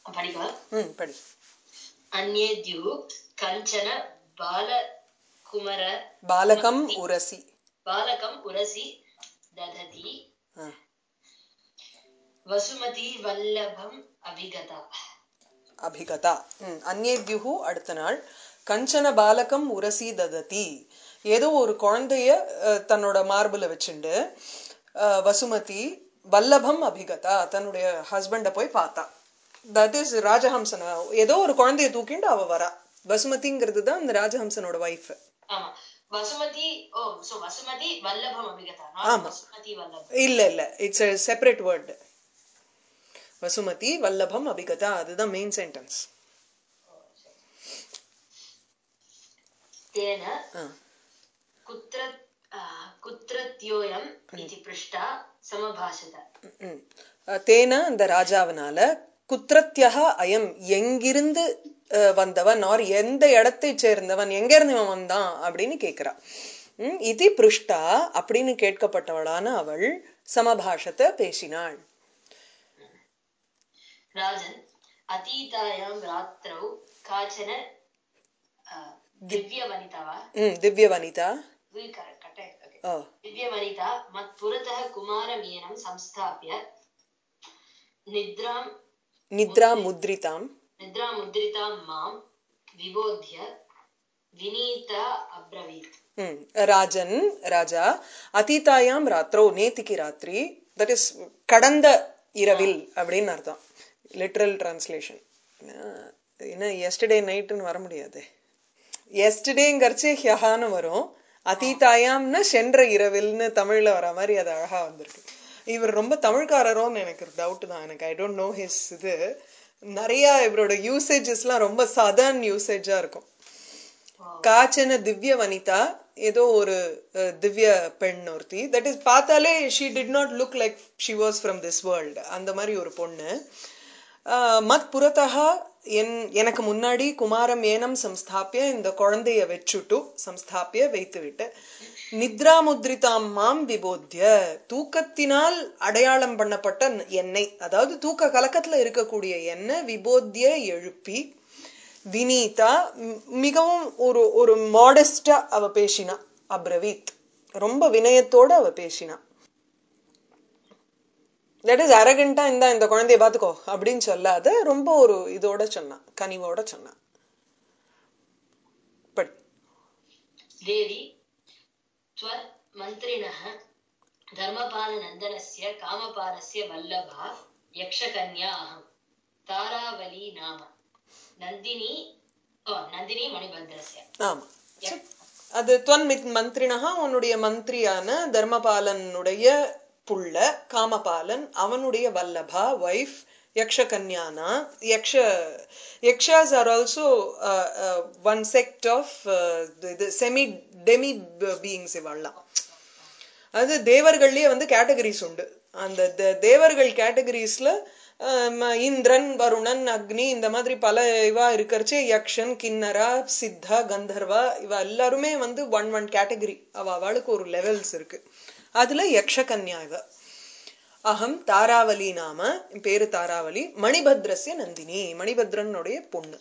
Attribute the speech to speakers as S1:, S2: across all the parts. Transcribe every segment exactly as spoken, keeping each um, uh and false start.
S1: படிக்கவா?
S2: ம் படி.
S1: அன்யேத்யு கஞ்சன பாலகுமர
S2: பாலகம் உரசி
S1: பாலகம் உரசி தததி வசுமதி வல்லபம் அபிகதா.
S2: அபிகதா. ம் அன்யேத்யு அடுத்த நாள் கஞ்சன பாலகம் உரசி தததி, ஏதோ ஒரு குழந்தைய தன்னோட மார்புல வச்சுண்டு வசுமதி வல்லபம் அபிகதா தன்னுடைய ஹஸ்பண்ட போய் பார்த்தா. That is Rajahamsan. ஏதோ ஒரு குழந்தைய தூக்கிண்டு அவ வரா. வசுமதிங்கிறது தான் இந்த ராஜஹம்சனோட வைஃப்.
S1: ஆமா வசுமதி. ஓ சோ வசுமதி வல்லபம் அபிகதா.
S2: ஆமா
S1: வசுமதி வல்லபம்
S2: இல்ல இல்ல, it's a separate word. Vasumathi வல்லபம் அபிகதா, அதுதான் மெயின் சென்டென்ஸ்.
S1: தேன குத்ர குத்ரத்யோயம் இதி பிருஷ்டா சமபாஷத.
S2: தேன அந்த ராஜாவினால குத்ரத்யஹ அயம் எங்கிருந்து வந்தவன் ஆர் எந்த இடத்தை சேர்ந்தவன், எங்க இருந்து இவன் வந்தான் அப்படின்னு கேக்குறா. உம் இதி பிருஷ்டா அப்படின்னு கேட்கப்பட்டவளான அவள் சமபாஷத்தை பேசினாள்.
S1: ராஜன் அதீதாயாம் ராத்ரௌ காச்சன திவ்ய வனிதாவா
S2: ம் திவ்ய வனிதா
S1: திவ்ய வனிதா மத் புரதः குமாரமேனம் சம்ஸ்தாப்ய நித்ராம்
S2: நித்ரா முத்ரிதாம்
S1: நித்ரா முத்ரிதாம் மாம் விபோத்ய வினீதா அப்ரவீத். ம்
S2: ராஜன் ராஜா அதீதாயாம் ராத்ரோ நேத்திக்கு ராத்திரி, தட் இஸ் கடந்த இரவில் அப்படின்னு அர்த்தம். Literal translation. ஏன்னா எஸ்டர்டே நைட்டுன்னு வர முடியாது. எஸ்டர்டேங்கரிச்சு ஹியஹான்னு வரும். அதீதாயாம்னா சென்ற இரவில்னு தமிழ்ல வர மாதிரி அது அழகா வந்திருக்கு. இவர் ரொம்ப தமிழ்காரரோன்னு எனக்கு டவுட் தான். எனக்கு ஐ டோன்ட் நோ ஹிஸ் இது. நிறைய இவரோட யூசேஜஸ் எல்லாம் ரொம்ப சதர்ன் யூசேஜா இருக்கும். காச்சன திவ்ய வனிதா, ஏதோ ஒரு திவ்ய பெண் ஒருத்தி. தட் இஸ் பார்த்தாலே she did not look like she was from this world. அந்த மாதிரி ஒரு பொண்ணு. மத் புறத்தகா என் எனக்கு முன்னாடி குமாரம் ஏனம் சம்ஸ்தாபிய இந்த குழந்தைய வச்சுட்டு சம்ஸ்தாபிய வைத்து விட்டு நித்ரா முத்ரிதாம் மாம் விபோத்ய தூக்கத்தினால் அடையாளம் பண்ணப்பட்ட என்னை, அதாவது தூக்க கலக்கத்துல இருக்கக்கூடிய என்ன விபோத்ய எழுப்பி வினீதா மிகவும் ஒரு ஒரு மாடஸ்டா அவ பேசினா. அப்ரவீத் ரொம்ப வினயத்தோட அவ பேசினா. தட் இஸ் அரகண்டா இந்த இந்த குழந்தைய பாத்துக்கோ அப்படின்னு சொல்லாத, ரொம்ப ஒரு இதோட சொன்னா, கனிவோட சொன்னா. பட்
S1: தேவி த்வர் மந்திரிணः தர்மபால நந்தனஸ்ய காமபாலஸ்ய வல்லபா யக்ஷகன்யா அஹம் தாராவலி நாம நந்தினி ஓ நந்தினி மணிபத்ரஸ்ய. ஆமா
S2: அது துவன் மந்திரினஹா உன்னுடைய மந்திரியான தர்மபாலனுடைய புள்ள காமபாலன், அவனுடைய வல்லபா வைஃப் யக்ஷகன்யானா. யக்ஷ yakshas are also one sect of semi demi beings. இவெல்லாம் அது தேவர்கள்லயே வந்து கேட்டகரிஸ் உண்டு. அந்த தேவர்கள் கேட்டகரிஸ்ல இந்திரன் வருணன் அக்னி இந்த மாதிரி பல இவா இருக்கிறச்சே யக்ஷன் கிண்ணரா சித்தா கந்தர்வா இவ எல்லாருமே வந்து ஒன் ஒன் கேட்டகரி. அவ அவளுக்கு ஒரு லெவல்ஸ் இருக்கு. அதுல யக்ஷகன்யா இவ. அகம் தாராவலி நாம, பேரு தாராவலி, மணிபத்ரஸ்ய நந்தினி மணிபத்ரனுடைய பொண்ணு.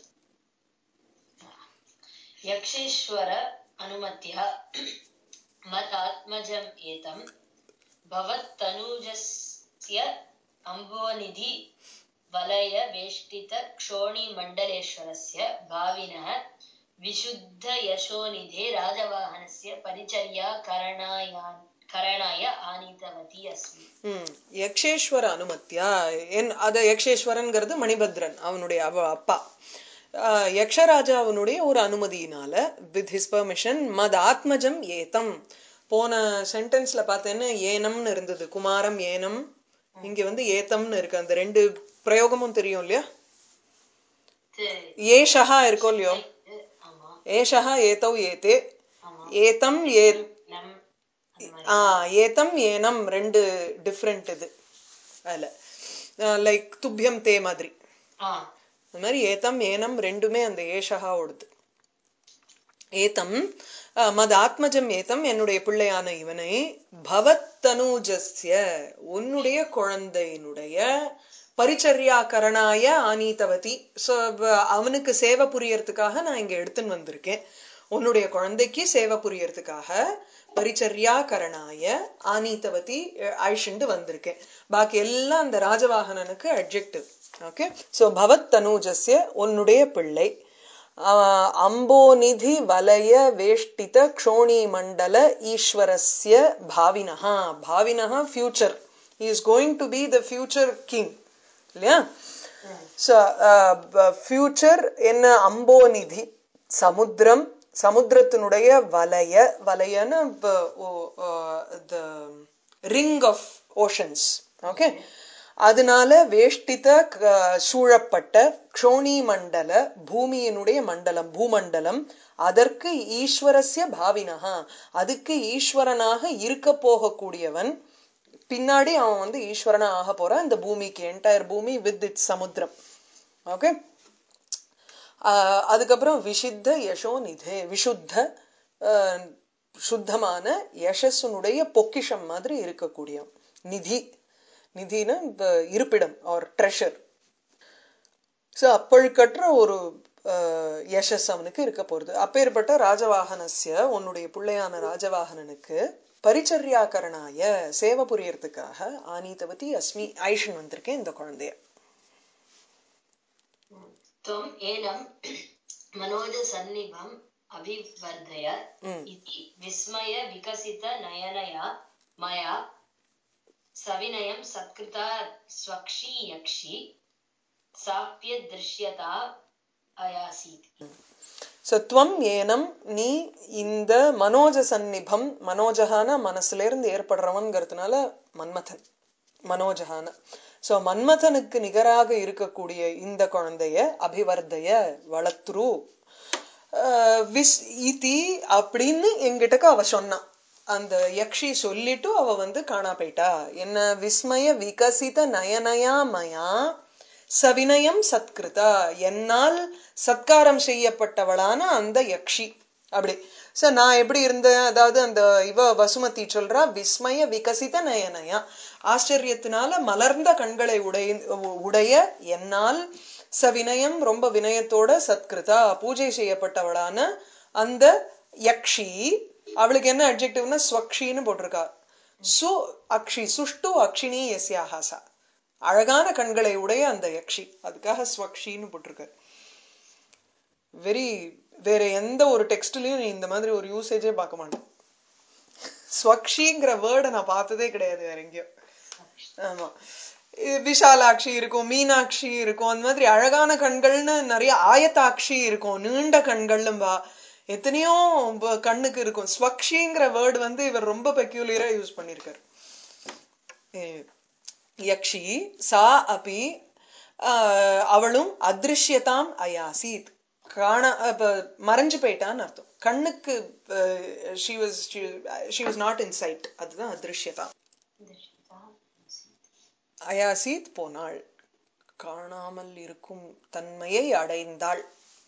S1: யக்ஷேஸ்வர அனுமத்யா மத் ஆத்மஜம் ஏதம் பவத் தனுஜஸ்ய அம்போநிதி வலய வேஷ்டித க்ஷோணி மண்டலேஸ்வரஸ்ய பாவினः விசுத்த யசோநிதே ராஜவாஹனஸ்ய பரிச்சர்யா கரணாயான் கரணாய ஆனிதவதி அஸ்மி.
S2: யக்ஷேஸ்வர அனுமத்தியா, என் அத யக்ஷேஸ்வரன்கிறது மணிபத்ரன் அவனுடைய அவ அப்பா. யக்ஷராஜாவனுடைய ஒரு அனுமதியினால, வித் ஹிஸ் பெர்மிஷன், மத் ஆத்மஜம் ஏதம். போன சென்டென்ஸ்ல பார்த்தேன்னு ஏனம்னு இருந்தது, குமாரம் ஏனம். இங்க வந்து ஏத்தம்னு இருக்கு. அந்த ரெண்டு பிரயோகமும் தெரியும் இல்லையா? ஏஷஹா இருக்கோ இல்லையோ, ஏஷஹா ஏதௌ ஏதே, ஏதம் ஏ ஆஹ் ஏதம் ஏனம் ரெண்டு டிஃப்ரெண்ட். இது அதுல லைக் துப்பியம் தே மாதிரி. அந்த மாதிரி ஏதம் ஏனம் ரெண்டுமே அந்த ஏஷஹா ஓடுது. ஏதம் மது ஆத்மஜம் ஏதம் என்னுடைய பிள்ளையான இவனை பவத் தனுஜஸ்ய உன்னுடைய குழந்தையினுடைய பரிச்சர்யா கரணாய ஆனீதவதி. சோ அவனுக்கு சேவை புரியறதுக்காக நான் இங்க எடுத்துன்னு வந்திருக்கேன். உன்னுடைய குழந்தைக்கு சேவை புரியறதுக்காக பரிச்சர்யா கரணாய ஆனீதவதி ஐஷண்டு வந்திருக்கேன். பாக்கி எல்லாம் அந்த ராஜவாகனனுக்கு அட்ஜெக்டிவ். ஓகே. சோ பவத் தனூஜஸ்ய உன்னுடைய பிள்ளை அம்போநிதி வலய வேஷ்டித க்ஷோணி மண்டல ஈஸ்வரஸ்ய பாவினஹா. பாவினஹா future. He is going to be the future king. இல்லையா? So future என்ன அம்போநிதி சமுத்திரம், சமுத்திரத்தினுடைய வலய, வலயன the ring of oceans. Okay. அதனால வேஷ்டித சூழப்பட்ட க்ஷோணி மண்டல பூமியினுடைய மண்டலம், பூமண்டலம், அதற்கு ஈஸ்வரஸ்ய பாவினஹா அதுக்கு ஈஸ்வரனாக இருக்க போகக்கூடியவன். பின்னாடி அவன் வந்து ஈஸ்வரனா ஆக போறான் இந்த பூமிக்கு, என்டையர் பூமி வித் இட்ஸ் சமுத்திரம். ஓகே. அதுக்கப்புறம் விஷித்த யசோ நிதே, விஷுத்த சுத்தமான யசஸ்னுடைய பொக்கிஷம் மாதிரி இருக்கக்கூடிய நிதி. நிதினா இருப்பிடம் ஆர் ட்ரெஷர். சோ அப்பழுக்கற்ற ஒரு யசஸ் அவனுக்கு இருக்க போறது. அப்பேற்பட்ட ராஜவாகனஸ்ய உன்னுடைய பிள்ளையான ராஜவாகனனுக்கு பரிச்சர்யாகரணாய சேவை புரியறதுக்காக ஆனீதவதி அஸ்மி ஐஷன் வந்திருக்கேன் இந்த குழந்தைய.
S1: त्वम् एनं मनोजसन्निभम् अभिवर्धय इति विस्मय विकसित नयनया मया सविनयं सत्कृता स्वक्षी यक्षी साप्य दृश्यता अयासीत्.
S2: சத்வம் ஏனம் நீ இந்த மனோஜ சந்நிபம், மனோஜகான மனசுல இருந்து ஏற்படுறவன்கிறதுனால மன்மதன் மனோஜகான. சோ மன்மதனுக்கு நிகராக இருக்கக்கூடிய இந்த குழந்தைய அபிவர்தய வளர்த்துரு விஸ் இதி அப்படின்னு எங்கிட்டக்கு அவ சொன்னான். அந்த யக்ஷி சொல்லிட்டு அவ வந்து காணா போயிட்டா. என்ன விஸ்மய விகசித நயனயா மயா சவினயம் சத்கிருதா என்னால் சத்காரம் செய்யப்பட்டவளான அந்த யக்ஷி. அப்படி சோ நான் எப்படி இருந்தேன், அதாவது அந்த இவ வசுமதி சொல்றா விஸ்மய விகசித நயனயா ஆச்சரியத்தினால மலர்ந்த கண்களை உடைய உடைய என்னால் சவினயம் ரொம்ப வினயத்தோட சத்கிருதா பூஜை செய்யப்பட்டவளான அந்த யக்ஷி. அவளுக்கு என்ன அட்ஜெக்டிவ்னா ஸ்வக்ஷின்னு போட்டிருக்கா. சு அக்ஷி சுஷ்டு அக்ஷினி எஸ்யாஹாசா அழகான கண்களை உடைய அந்த யக்ஷி, அதுக்காக ஸ்வக்ஷின்னு போட்டிருக்க. வெரி வேற எந்த ஒரு டெக்ஸ்ட்லயும் நீ இந்த மாதிரி ஒரு யூசேஜே பார்க்க மாட்டேன். ஸ்வக்ஷிங்கிற வேர்டை நான் பார்த்ததே கிடையாது வேற எங்கேயும். ஆமா, விஷாலாட்சி இருக்கும், மீனாட்சி இருக்கும், அந்த மாதிரி அழகான கண்கள்னு நிறைய, ஆயத்தாட்சி இருக்கும், நீண்ட கண்கள்லும் வா எத்தனையோ கண்ணுக்கு இருக்கும். ஸ்வக்ஷிங்கிற வேர்டு வந்து இவர் ரொம்ப பெக்யூலியரா யூஸ் பண்ணிருக்காரு. யக்ஷி சா அபி அவளும் அதிருஷ்யதாம் அயாசீத் காண மறைஞ்சு போயிட்டான்னு அர்த்தம். கண்ணுக்கு she was she was not in sight. அதுதான் அதிருஷ்யதா. அயாசீத் போனாள், காணாமல் இருக்கும் தன்மையை அடைந்தாள்.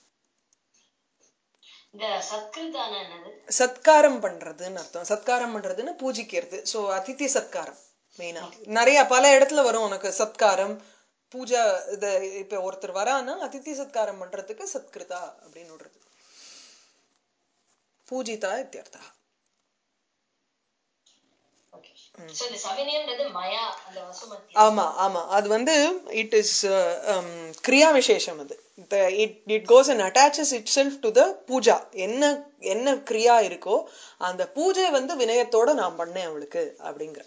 S2: சத்காரம் பண்றதுன்னு அர்த்தம். சத்காரம் பண்றதுன்னு பூஜிக்கிறது. சோ அதித்தி சத்காரம் மெயினா நிறைய பல இடத்துல வரும் உனக்கு சத்காரம் பூஜா. இது இப்ப ஒருத்தர் வரான்னா அதித்தி சத்காரம் பண்றதுக்கு சத்கிருதா அப்படின்னு விடுறது, பூஜிதா இத்தியர்த்தா. ஆமா ஆமா, அது வந்து இட் இஸ் கிரியா விசேஷம். அது it goes and attaches itself to the puja. என்ன என்ன கிரியா இருக்கோ அந்த பூஜை வந்து வினயத்தோட நான் பண்ணேன் அவளுக்கு அப்படிங்கிற.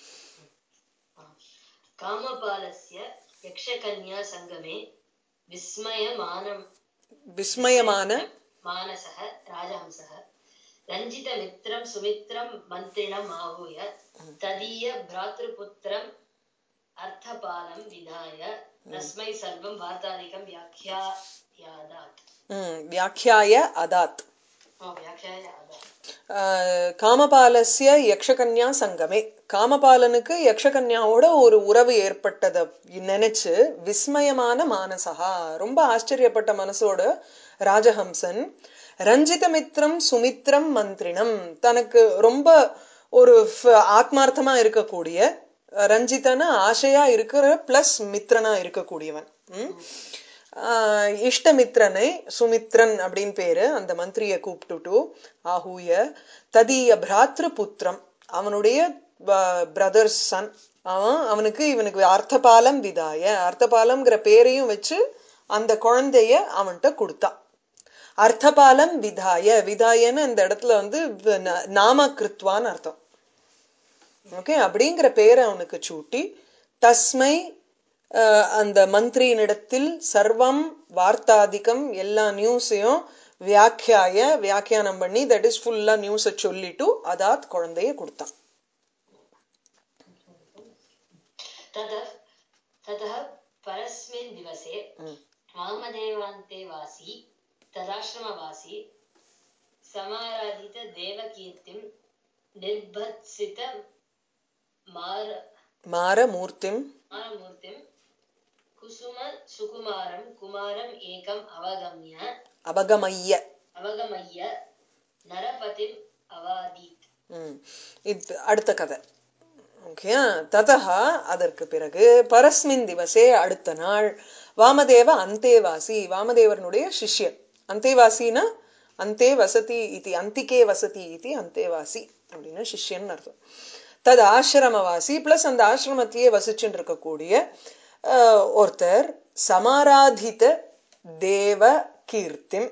S1: காமபாலஸ்ய யக்ஷகன்யா சங்கமே விஸ்மயமானம்
S2: விஸ்மயமான
S1: மானசஹ ராஜஹம்சஹ ரஞ்சித மித்ரம் சுமித்ரம் மந்திரிணம் ஆஹூய ததீய பிராத்ருபுத்ரம் அர்த்தபாலம் விதாய தஸ்மை சர்வம் வார்த்தாதிகம் வியாக்யாயாதாத்.
S2: வியாக்யாய அதாத். காமபாலஸ்ய யக்ஷகன்யா சங்கமே, காமபாலனுக்கு யக்ஷகன்யாவோட ஒரு உறவு ஏற்பட்டதை நினைச்சு விஸ்மயமான மானசகா ரொம்ப ஆச்சரியப்பட்ட மனசோட ராஜஹம்சன் ரஞ்சித மித்ரம் சுமித்ரம் மந்திரினம் தனக்கு ரொம்ப ஒரு ஆத்மார்த்தமா இருக்கக்கூடிய ரஞ்சிதனா ஆசையா இருக்கிற பிளஸ் மித்ரனா இருக்கக்கூடியவன். ம் ஆஹ் இஷ்டமித்ரனை சுமித்ரன் அப்படின்னு பேரு அந்த மந்திரிய கூப்பிட்டுட்டு ஆஹூய ததீய பிராத்ரு புத்திரம் அவனுடைய பிரதர்ஸ் சன் அவன் அவனுக்கு இவனுக்கு அர்த்தபாலம் விதாய அர்த்தபாலம்ங்கிற பேரையும் வச்சு அந்த குழந்தைய அவன்கிட்ட கொடுத்தான். அர்த்தபாலம் விதாய விதாயன்னு இந்த இடத்துல வந்து நாம கிருத்வான்னு அர்த்தம். ஓகே அப்படிங்கிற பேரை அவனுக்கு சூட்டி தஸ்மை அந்த மந்திரியினிடத்தில் சர்வம் வார்த்தாதிகம் எல்லா நியூஸையும் வியாக்கியாய வியாக்கியானம் பண்ணி தட் இஸ் ஃபுல்லா நியூஸை சொல்லிட்டு அதாத் குழந்தைய கொடுத்தான்.
S1: ततः परस्मिन् दिवसे वामदेवान्तेवासी तदाश्रमवासी समाराधित देवकीर्तिं निर्भत्सित मार
S2: मारमूर्तिं
S1: मारमूर्तिं कुसुम सुकुमारं कुमारम् एकम् अवगम्य
S2: अवगमय्य
S1: अवगमय्य नरपतिम् अवादीत्.
S2: இது அடுத்த கதை. ஓகே ததா அதற்கு பிறகு பரஸ்மின் திவசே அடுத்த நாள் வாமதேவ அந்தேவாசி வாமதேவனுடைய சிஷ்யன் அந்தேவாசினா அந்தே வசதி இது அந்திகே வசதி இது அந்தேவாசி அப்படின்னா சிஷ்யன் அர்த்தம். தது ஆசிரமவாசி பிளஸ் அந்த ஆசிரமத்திலேயே வசிச்சுட்டு இருக்கக்கூடிய ஒருத்தர் சமாராதித தேவ கீர்த்திம்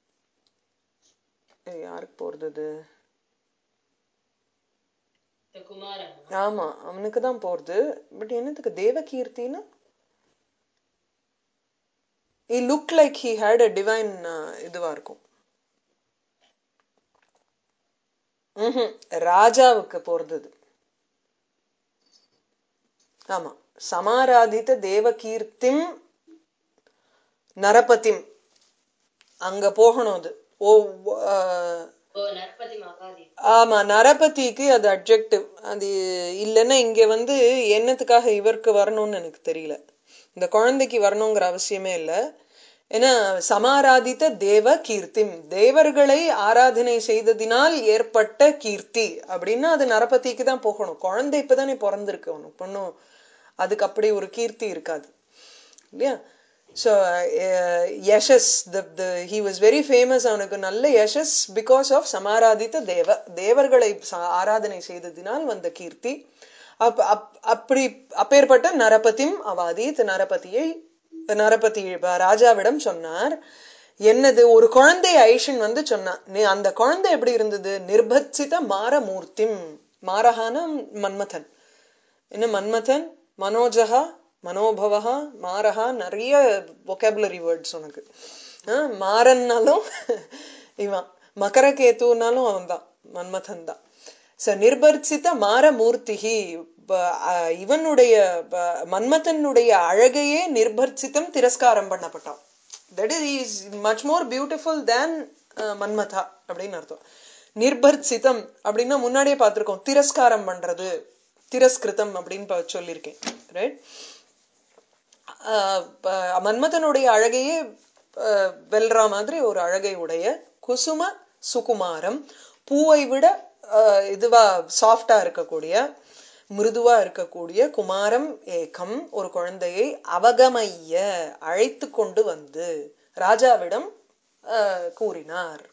S2: யாருக்கு போறது ஆமா அவனுக்குதான் போறது. பட் என்னத்துக்கு தேவ கீர்த்தினா he looked like he had a divine இதுவா இருக்கும். ம்ஹும் ராஜாவுக்கு போறது. ஆமா சமாராதித்த தேவ கீர்த்திம் நரபதிம் அங்க போகணும். அது ஓ ஆமா நரபதிக்கு அது அட்ஜெக்டிவ். அது இல்லைன்னா இங்க வந்து என்னத்துக்காக இவருக்கு வரணும்னு எனக்கு தெரியல. இந்த குழந்தைக்கு வரணுங்கிற அவசியமே இல்லை. ஏன்னா சமாராதித்த தேவ கீர்த்தி தேவர்களை ஆராதனை செய்ததினால் ஏற்பட்ட கீர்த்தி அப்படின்னா அது நரபதிக்கு தான் போகணும். குழந்தை இப்பதானே பிறந்திருக்கு அவனுக்கு பொண்ணும் அதுக்கு அப்படி ஒரு கீர்த்தி இருக்காது இல்லையா. So uh, yashas the, the he was very famous அவனுக்கு நல்ல யசஸ் because of சமாராதித்த தேவ தேவர்களை ஆராதனை செய்ததினால் வந்த கீர்த்தி. அப்படி அப்பேற்பட்ட நரபதிம் அவாதித் நரபதியை நரபதி ராஜாவிடம் சொன்னார். என்னது ஒரு குழந்தை ஐஷன் வந்து சொன்னான். அந்த குழந்தை எப்படி இருந்தது நிர்பத்சித மாரமூர்த்திம் மாரஹான மன்மதன் என்ன மன்மதன் மனோஜகா மனோபவா மாரஹா நிறைய வொகாபுலரி வேர்ட்ஸ் உனக்கு. மாறன்னாலும் இவன் மகரகேத்துனாலும் அவன் தான் மன்மதன் தான். ச நிர்பர்சித மாரமூர்த்திகி இவனுடைய மன்மதனுடைய அழகையே நிர்பர்சிதம் திரஸ்காரம் பண்ணப்பட்டான். That is much more beautiful than Manmatha அப்படின்னு அர்த்தம். நிர்பர்சிதம் அப்படின்னா முன்னாடியே பார்த்திருக்கோம் திரஸ்காரம் பண்றது திரஸ்கிருதம் அப்படின்னு சொல்லியிருக்கேன் ரைட். மன்மதனுடைய அழகையே வெல்ற மாதிரி ஒரு அழகை உடைய குசும சுகுமாரம் பூவை விட இதுவா சாஃப்டா இருக்கக்கூடிய மிருதுவா இருக்கக்கூடிய குமாரம் ஏகம் ஒரு குழந்தையை அவகமைய அழைத்து கொண்டு வந்து ராஜாவிடம் கூறினார்.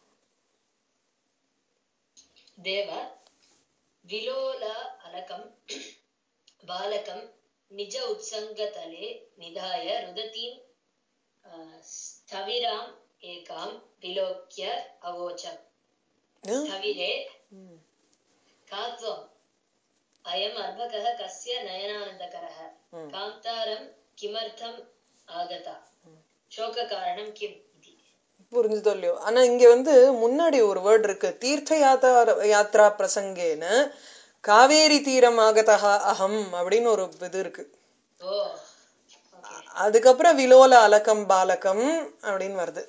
S1: தேவ விலோல அலகம் பாலகம் நிஜ உத்சங்கதலே நிதாய ருததீம் ஸ்தவிராம் ஏகாம் விலோக்ய அவோச்சம் ஸ்தவிரே காத்வம் அயம் அர்பகः கஸ்ய நயனானந்தகரः காந்தாரம் கிமர்த்தம் ஆகதா சோக காரணம் கிம்.
S2: புரிஞ்சுதோ இல்லையோ. ஆனா இங்க வந்து முன்னாடி ஒரு வேர்ட் இருக்கு தீர்த்த யாத்திரா யாத்ரா பிரசங்கேன காவேரி தீரம் ஆகதா அகம் அப்படின்னு ஒரு இது இருக்கு. அதுக்கப்புறம் விலோல அலக்கம் பாலகம் அப்படின்னு வருது.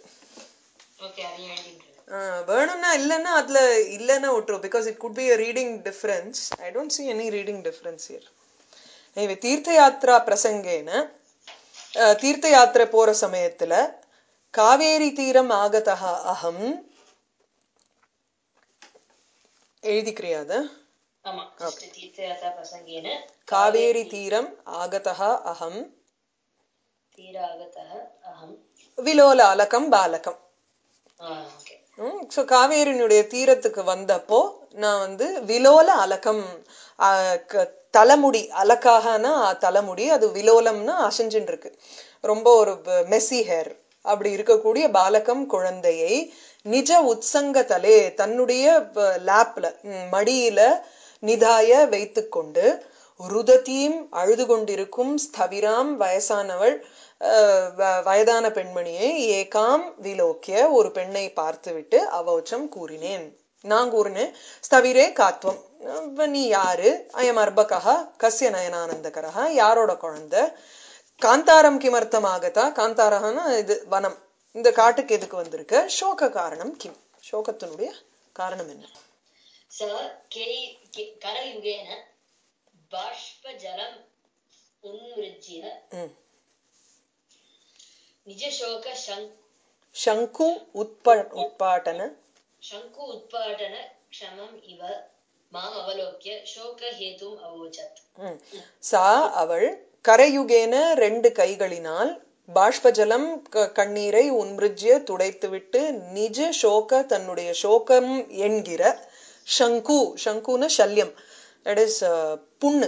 S2: வேணும்னா இல்லைன்னா அதுல இல்லைன்னா விட்டுரும். Because it could be a reading difference. I don't see any reading difference here. anyway தீர்த்த யாத்ரா பிரசங்கேன தீர்த்த யாத்திரை போற சமயத்துல காவேரி தீரம் ஆகதா அகம் எழுதிக்கிறியாத
S1: ஆமா just தீர்த்தயாத்ரா பிரசங்கேன
S2: காவேரி தீரம் ஆகதः அகம்
S1: தீராகதः அகம்
S2: விலோலாலகம் பாலகம்.
S1: ஓகே
S2: சோ காவேரியினுடைய தீரத்துக்கு வந்தப்போ நான் வந்து விலோல அலகம், தலைமுடி, அலக்காகனா தலைமுடி, அது விலோலம்னா அசைஞ்சுட்டு இருக்கு, ரொம்ப ஒரு மெஸ்ஸி ஹேர் அப்படி இருக்கக்கூடிய பாலகம் குழந்தையை நிஜ உத்சங்க தலே தன்னுடைய லேப்ல மடியில நிதாய வைத்து கொண்டு ருதத்தீம் அழுது கொண்டிருக்கும் ஸ்தவிராம் வயசானவள் வயதான பெண்மணியை ஏகாம் விலோக்கிய ஒரு பெண்ணை பார்த்துவிட்டு அவோச்சம் கூறினேன், நான் கூறினேன். ஸ்தவிரே காத்வம், நீ யாரு? அயம் அர்பகா கஸ்ய நயனானந்தகரா, யாரோட குழந்தை? காந்தாரம் கிமர்த்தம் ஆகதா, காந்தாரஹானா இது வனம், இந்த காட்டுக்கு எதுக்கு வந்திருக்க? சோக காரணம் கிம், சோகத்தினுடைய காரணம் என்ன?
S1: ச கே கரயுகேன பாஷ்ப ஜலம் உன்மிருஜ்ய நிஜ சோக
S2: சங்கு உத்பாட்டன
S1: சங்கு உத்பாட்டன க்ஷமம் இவ மாம் அவலோக்ய சோக ஹேதும் அவோச்சத்.
S2: சா அவள் கரயுகேன ரெண்டு கைகளினால் பாஷ்பஜலம் கண்ணீரை உன்மிருஜ்ய துடைத்துவிட்டு நிஜ சோக தன்னுடைய சோகம் என்கிற சங்கு, சங்குன்னு சல்யம், தட் இஸ் புண்ணு,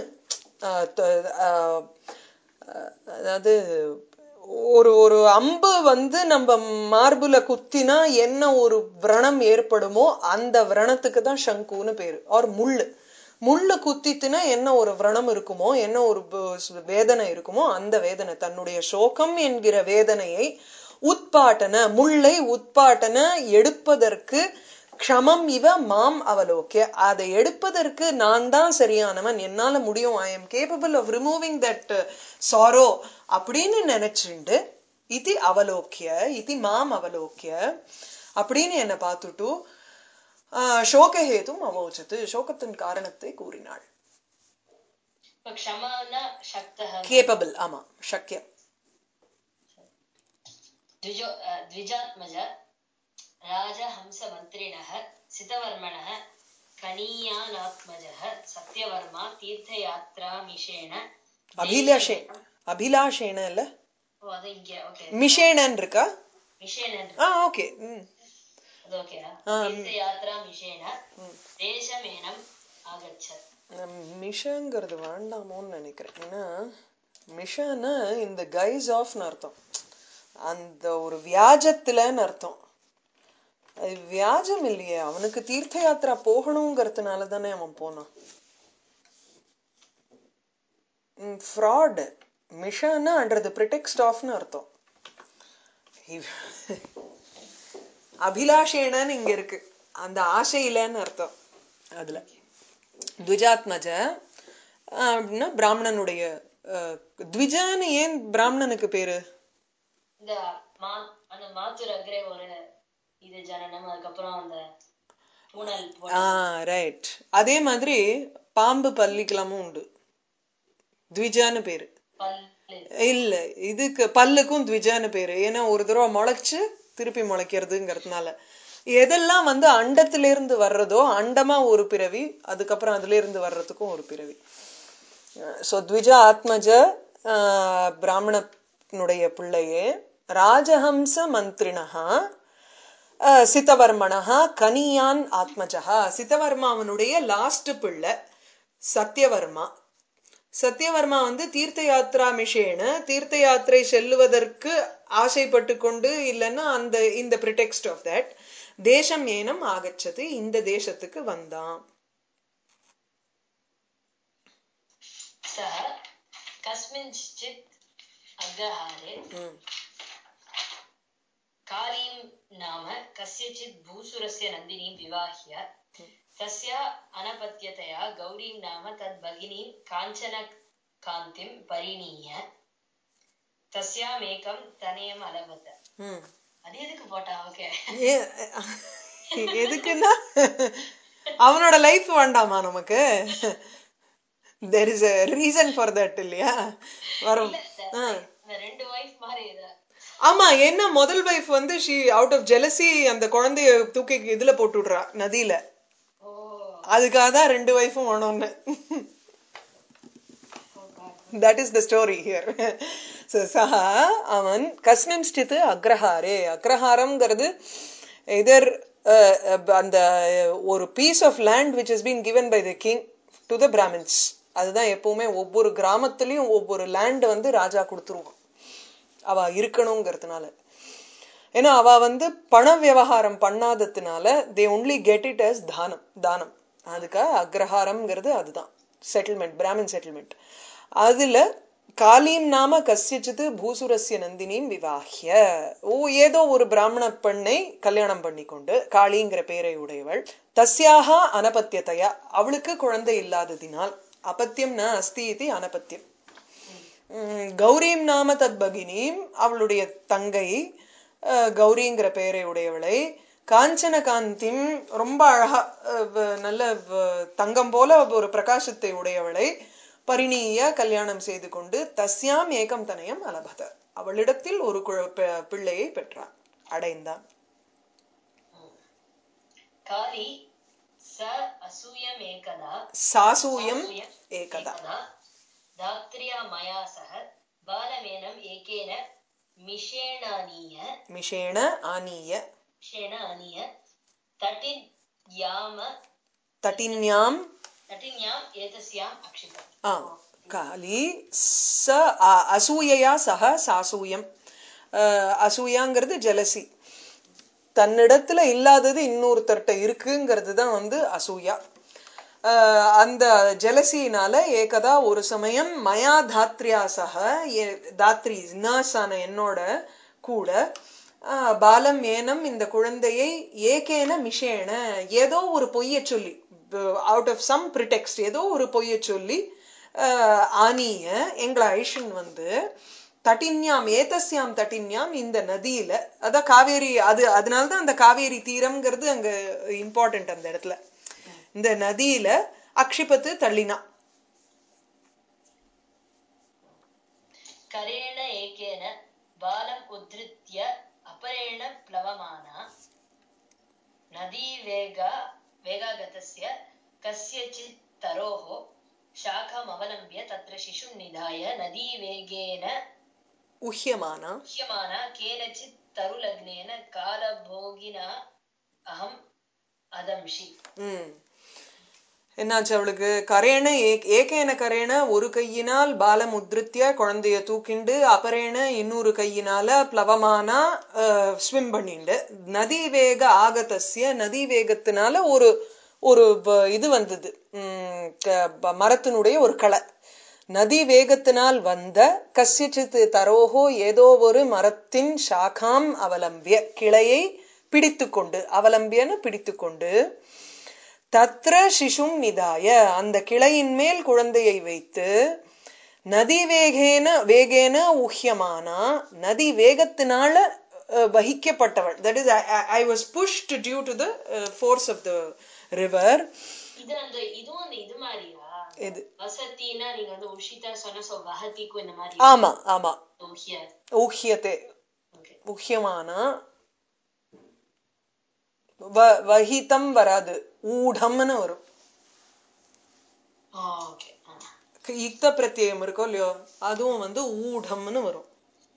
S2: அதாவது ஒரு ஒரு அம்பு வந்து நம்ம மார்புல குத்தினா என்ன ஒரு விரணம் ஏற்படுமோ அந்த விரணத்துக்கு தான் சங்குன்னு பேரு. ஆர் முள்ளு, முள்ளு குத்தித்துனா என்ன ஒரு விரணம் இருக்குமோ, என்ன ஒரு வேதனை இருக்குமோ அந்த வேதனை, தன்னுடைய சோகம் என்கிற வேதனையை உட்பாட்டன, முள்ளை உட்பாட்டன எடுப்பதற்கு க்ஷமம் இவ மாம் அவலோக்கிய, அதை எடுப்பதற்கு நான் தான் சரியானவன், என்னால முடியும், I am capable of removing that sorrow அப்படின்னு நினைச்சுண்டு இது அவலோக்கிய இது மாம் அவலோக்கிய அப்படின்னு என்ன பார்த்துட்டு சோகஹேதும் அவோச்சது, சோகத்தின் காரணத்தை கூறினாள். கேப்பபிள், ஆமா, சக்கியம்.
S1: த்விஜாத்மஜ ராஜஹம்ச மந்திரிணः சிதவர்மணः கனியானாத்மஜः சத்யவர்மா தீர்த்தயாத்ராமிஷேன
S2: அபிலாஷே அபிலாஷேன இல்ல மிஷேனன் இருக்கா?
S1: மிஷேனன்
S2: ஆ ஓகே
S1: அது ஓகே. தீர்த்தயாத்ராமிஷேன தேசமேனம் ஆகச்சத்.
S2: மிஷங்கிறது வேண்டாமோன்னு நினைக்கிறேன். ஏன்னா மிஷன்னா இந்த கைஸ் ஆஃப்னு அர்த்தம், அந்த ஒரு வியாஜத்துலன்னு அர்த்தம். அது வியாஜம் இல்லையே, அவனுக்கு தீர்த்த யாத்திரா போகணுங்கிறதுனால தானே அவன் போனான். ஃப்ராட் மிஷன்னா அண்டர் தி பிரிடெக்ஸ்ட் ஆஃப்னு அர்த்தம். அபிலாஷேனன்னு இங்க இருக்கு, அந்த ஆசையிலன்னு அர்த்தம். அதுல த்விஜாத்மஜ அப்படின்னா பிராமணனுடைய, த்விஜான்னு ஏன் பிராமணனுக்கு பேரு?
S1: இந்த மாத்துர அக்ரே ஒரு இது ஜனனம், அதுக்கப்புறம் அந்த பூனல்.
S2: Ah right. அதே மாதிரி பாம்பு பல்லிக்கலாமும் உண்டு, த்விஜான்னு பேரு. இல்ல இதுக்கு பல்லுக்கும் த்விஜான்னு பேரு, ஏன்னா ஒரு தடவை முளைச்சு திருப்பி முளைக்கிறதுங்கிறதுனால. எதெல்லாம் வந்து அண்டத்துல இருந்து வர்றதோ அண்டமா ஒரு பிறவி, அதுக்கப்புறம் அதுல இருந்து வர்றதுக்கும் ஒரு பிறவி. சோ த்விஜா ஆத்மஜ பிராமணனுடைய பிள்ளையே, ராஜஹம்ச மந்திரிணஹா சிதவர்மணஹா கனியான் ஆத்மஜஹா, சிதவர்மாவனுடைய லாஸ்ட் பிள்ளை சத்யவர்மா. சத்யவர்மா வந்து தீர்த்த யாத்ரா மிஷேன, தீர்த்த யாத்திரை செல்லுவதற்கு ஆசைப்பட்டு கொண்டு, இல்லைன்னா அந்த இந்த பிரிடெக்ஸ்ட் ஆஃப் தட் தேசம் ஏனம் ஆகச்சது, இந்த தேசத்துக்கு வந்தான்.
S1: சஹ கஸ்மின்சித் அக்ரஹாரே காலீம் நாம கஸ்யசித் பூசுரஸ்ய நந்தினீம் விவாஹ்ய தஸ்யா அனபத்யதயா கௌரீம் நாம தத் பகினீம் காஞ்சன காந்திம் பரிணீய தஸ்யாமேகம் தனயம் அலபத. அது எதுக்கு போட்டா? ஓகே,
S2: எதுக்குன்னா அவனோட லைஃப் வேண்டாமா நமக்கு? there is a reason for that இல்லையா? வரும்
S1: ரெண்டு வைஃப் மாதிரி.
S2: ஆமா, என்ன முதல் வைஃப் வந்து she out of jealousy அந்த குழந்தைய தூக்கி இதுல போட்டுடுறா, நதியில. அதுக்காக தான் ரெண்டு வைஃபும் வேணும்னு. That is the story here. So saha avan kasminchit agrahare, agraharamங்கிறது either அந்த ஒரு piece of land which has been given by the king to the Brahmins. அதுதான் எப்பவுமே ஒவ்வொரு கிராமத்திலயும் ஒவ்வொரு லேண்ட் வந்து ராஜா கொடுத்துருவான் அவ இருக்கணுங்கிறதுனால. ஏன்னா அவ வந்து பண விவகாரம் பண்ணாததுனால they only get it as தானம் தானம். அதுக்காக அக்ரஹாரம்ங்கிறது அதுதான் செட்டில்மெண்ட், பிராமின் செட்டில்மெண்ட். அதுல காலீம் நாம கஸ்யச்சித்து பூசுரஸ்ய நந்தினியும் விவாஹ்ய, ஓ ஏதோ ஒரு பிராமண பெண்ணை கல்யாணம் பண்ணி கொண்டு, காளிங்கிற பேரை உடையவள், தஸ்யாக அனபத்தியத்தையா அவளுக்கு குழந்தை இல்லாததினால், அபத்தியம் ந அஸ்தி இது அனபத்தியம். கௌரீம் நாம தத் பகினீம் அவளுடைய தங்கை கௌரிங்கிற பெயரை உடையவளை, காஞ்சன காந்திம் ரொம்ப அழகா நல்ல தங்கம் போல ஒரு பிரகாசத்தை உடையவளை பரிணீய கல்யாணம் செய்து கொண்டு, தஸ்யாம் ஏகம் தனயம் அலபத அவளிடத்தில் ஒரு பிள்ளையை பெற்றான் அடைந்தான்.
S1: காலி ச அசூயம் ஏகதா
S2: சாசூயம் ஏகதா
S1: தாத்ரியா மயா சஹ பாலமேனம் ஏகேன மிஷேணானிய
S2: மிஷேண ஆனிய
S1: மிஷேண ஆனிய தட்டின்யாம
S2: தட்டின்யாம்
S1: தட்டின்யாம் ஏதஸ்யாம் அக்ஷிபத்.
S2: ஆ காலி ச அசூயையா சஹ சாசூயம். அசூயாங்கிறது ஜெலசி, தன்னிடத்துல இல்லாதது இன்னொருத்தர்கிட்ட இருக்குங்கிறது தான் வந்து அசூயா. அந்த ஜெலசியினால ஏகதா ஒரு சமயம் மயா தாத்ரியா சஹ தாத்ரி நர்ஸான என்னோட கூட பாலம் ஏனம் இந்த குழந்தையை ஏகேன மிஷேன ஏதோ ஒரு பொய்ய சொல்லி, அவுட் ஆஃப் சம் பிரிடெக்ஸ்ட் ஏதோ ஒரு பொய்ய சொல்லி ஆனிய எங்களை ஐஷன் வந்து தட்டின்யாம் ஏதஸ்யாம் தட்டின்யாம் இந்த நதியில, அதான் காவேரி, அது அதனாலதான் அந்த காவேரி தீரம்ங்கிறது அங்க இம்பார்ட்டன்ட். அந்த இடத்துல இந்த நதியில அக்ஷிபத்து தள்ளினா.
S1: கரேண ஏகேன பாலம் உத்ரித்ய அபரேண ப்ளவமானா நதி வேகா வேகாகதஸ்ய கஸ்யசித் தரோஹோ शाखाम् अवलम्ब्य तत्र शिशुं निधाय नदी वेगेन
S2: उह्यमाना
S1: उह्यमाना केनचित् तरुलग्नेन कालभोगिना अहम् अदंशि.
S2: என்னாச்சு அவளுக்கு? கரேன ஏகேன கரேன ஒரு கையினால் பாலம் உத்ரித்ய குழந்தைய தூக்கிண்டு, அபரேன இன்னொரு கையினால பிளவமானா ஸ்விம் பண்ணிண்டு, நதி வேக ஆகதஸ்ய நதி வேகத்தினால ஒரு ஒரு இது வந்தது, மரத்தினுடைய ஒரு களை, நதி வேகத்தினால் வந்த கஸ்யசித் தரோஹோ ஏதோ ஒரு மரத்தின் சாகாம் அவலம்பிய கிளையை பிடித்து கொண்டு, அவலம்பியன்னு பிடித்து கொண்டு, தத்ர சிசும் நிதாய அந்த கிளையின் மேல் குழந்தையை வைத்து, நதி வேகேன வேகேன உஹ்யமானா நதி வேகத்தினால வகிக்கப்பட்டவள், that is I was pushed due to the force of the river.
S1: இது அந்த இதுவும் அந்த இது மாதிரியா? இது வசதினா நீங்க வந்து உஷிதா சொன்ன சோ வஹதிக்கு இந்த மாதிரி.
S2: ஆமா ஆமா ஊஹ்ய ஊஹ்யதே உஹ்யமானா வஹிதம் வராது, ஊடம்னு வரும்.
S1: ஓகே,
S2: யுக்த பிரத்யயம் இருக்கோ இல்லையோ அதுவும் வந்து ஊடம்னு வரும்.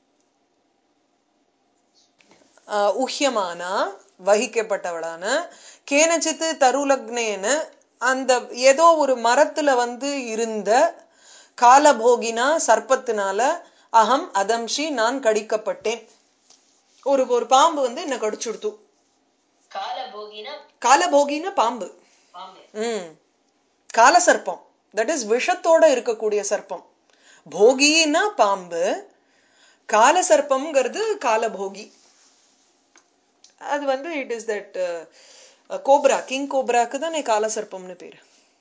S2: உஹ்யமானா வகிக்கப்பட்டவளான, கேனச்சித்து தருலக்னேன அந்த ஏதோ ஒரு மரத்துல வந்து இருந்த, காலபோகினா சர்ப்பத்தினால, அகம் அதம்ஷி நான் கடிக்கப்பட்டேன். ஒரு ஒரு பாம்பு வந்து என்ன கடிச்சுடுத்து.
S1: காலபோகினா
S2: காலபோகினா பாம்பு, உம் கால சர்ப்பம், தட் இஸ் விஷத்தோட இருக்கக்கூடிய சர்ப்பம். போகினா பாம்பு, கால சர்ப்பம்ங்கிறது காலபோகி. அது வந்து it is that cobra, king கோப்ராக்கு தானே கால சர்ப்பம்னு பேரு.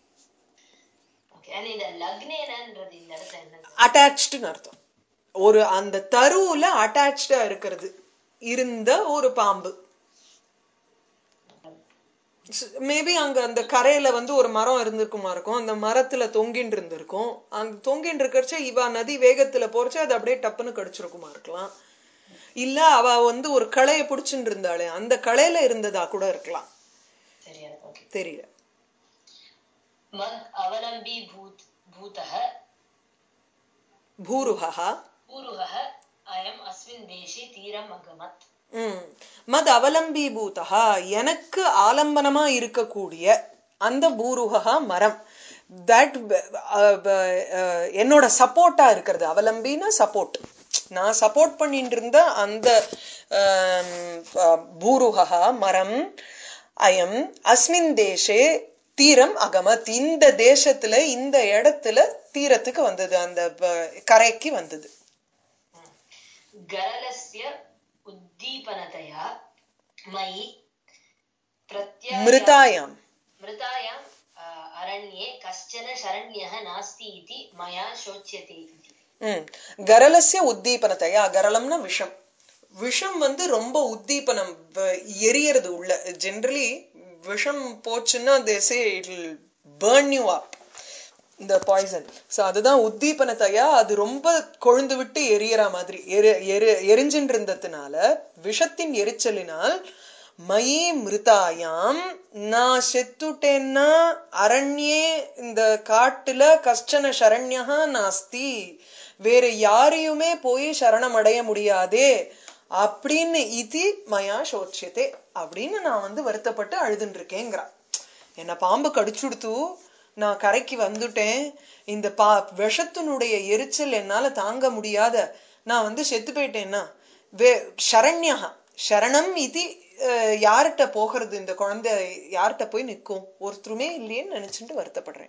S2: அட்டாச்டுன்னு அர்த்தம். ஒரு அந்த தருவுல அட்டாச்சா இருக்கிறது இருந்த ஒரு பாம்பு. மேபி அங்க அந்த கரையில வந்து ஒரு மரம் இருந்திருக்குமா இருக்கும், அந்த மரத்துல தொங்கின்னு இருந்திருக்கும். அந்த தொங்கின்னு இருக்கிறச்ச இவ நதி வேகத்துல போறச்சு அது அப்படியே டப்புன்னு கடிச்சிருக்குமா இருக்கலாம். இல்ல அவ வந்து ஒரு களைய புடிச்சுட்டு இருந்தாளே அந்த களையில இருந்ததா கூட இருக்கலாம், தெரியல.
S1: மத் அவலம்பி பூத் பூதஹ
S2: பூருஹः
S1: பூருஹः அயம் அஸ்மின் தேசே தீரம் அகமத்.
S2: மத் அவலம்பீபூதः எனக்கு ஆலம்பனமா இருக்கக்கூடிய அந்த பூருஹா மரம், தட் என்னோட சப்போர்ட்டா இருக்கிறது. அவலம்பினா சப்போர்ட், நான் சப்போர்ட் பண்ணிட்டு இருந்த அந்த பூருஹா மரம், அயம் அஸ்மின் தேசே தீரம் அகமத், இந்த தேசத்துல இந்த இடத்துல தீரத்துக்கு வந்தது, அந்த கரைக்கு வந்தது.
S1: கரலஸ்ய உத்தீபனதயா மயி
S2: மிருதாயாம்
S1: மிருதாயாம் அரண்யே கஷ்டன சரண்யः நாஸ்தி இதி மயா சோச்யதே.
S2: கரலஸ்ய உத்தீபனதயா, கரலம்னா விஷம், விஷம் வந்து ரொம்ப உத்தீபனம், எரியறது உள்ள. ஜெனரலி விஷம் போச்சுன்னா they say it will burn you up, இந்த பாய்சன். சோ அதுதான் உத்தீபனத்தையா, அது ரொம்ப கொழுந்து விட்டு எரியற மாதிரி எரிஞ்சின் இருந்ததுனால, விஷத்தின் எரிச்சலினால் மயி மிருதாயாம், நான் செத்துட்டேன்னா அரண்யே இந்த காட்டுல கஷ்டன சரண்யா நாஸ்தி, வேற யாரையுமே போய் சரணம் அடைய முடியாதே அப்படின்னு, இது மயா சோச்சியதே அப்படின்னு நான் வந்து வருத்தப்பட்டு அழுதுன்னு இருக்கேங்கிறான். என்ன பாம்பு கடிச்சுடுத்து, நான் கரைக்கு வந்துட்டேன், இந்த பா விஷத்தினுடைய எரிச்சல் என்னால தாங்க முடியாத நான் வந்து செத்து போயிட்டேன்னா, வே சரண்யா சரணம் இது யார்கிட்ட போகிறது, இந்த குழந்தை யார்கிட்ட போய் நிற்கும், ஒருத்தருமே இல்லையேன்னு நினைச்சுட்டு வருத்தப்படுறேன்.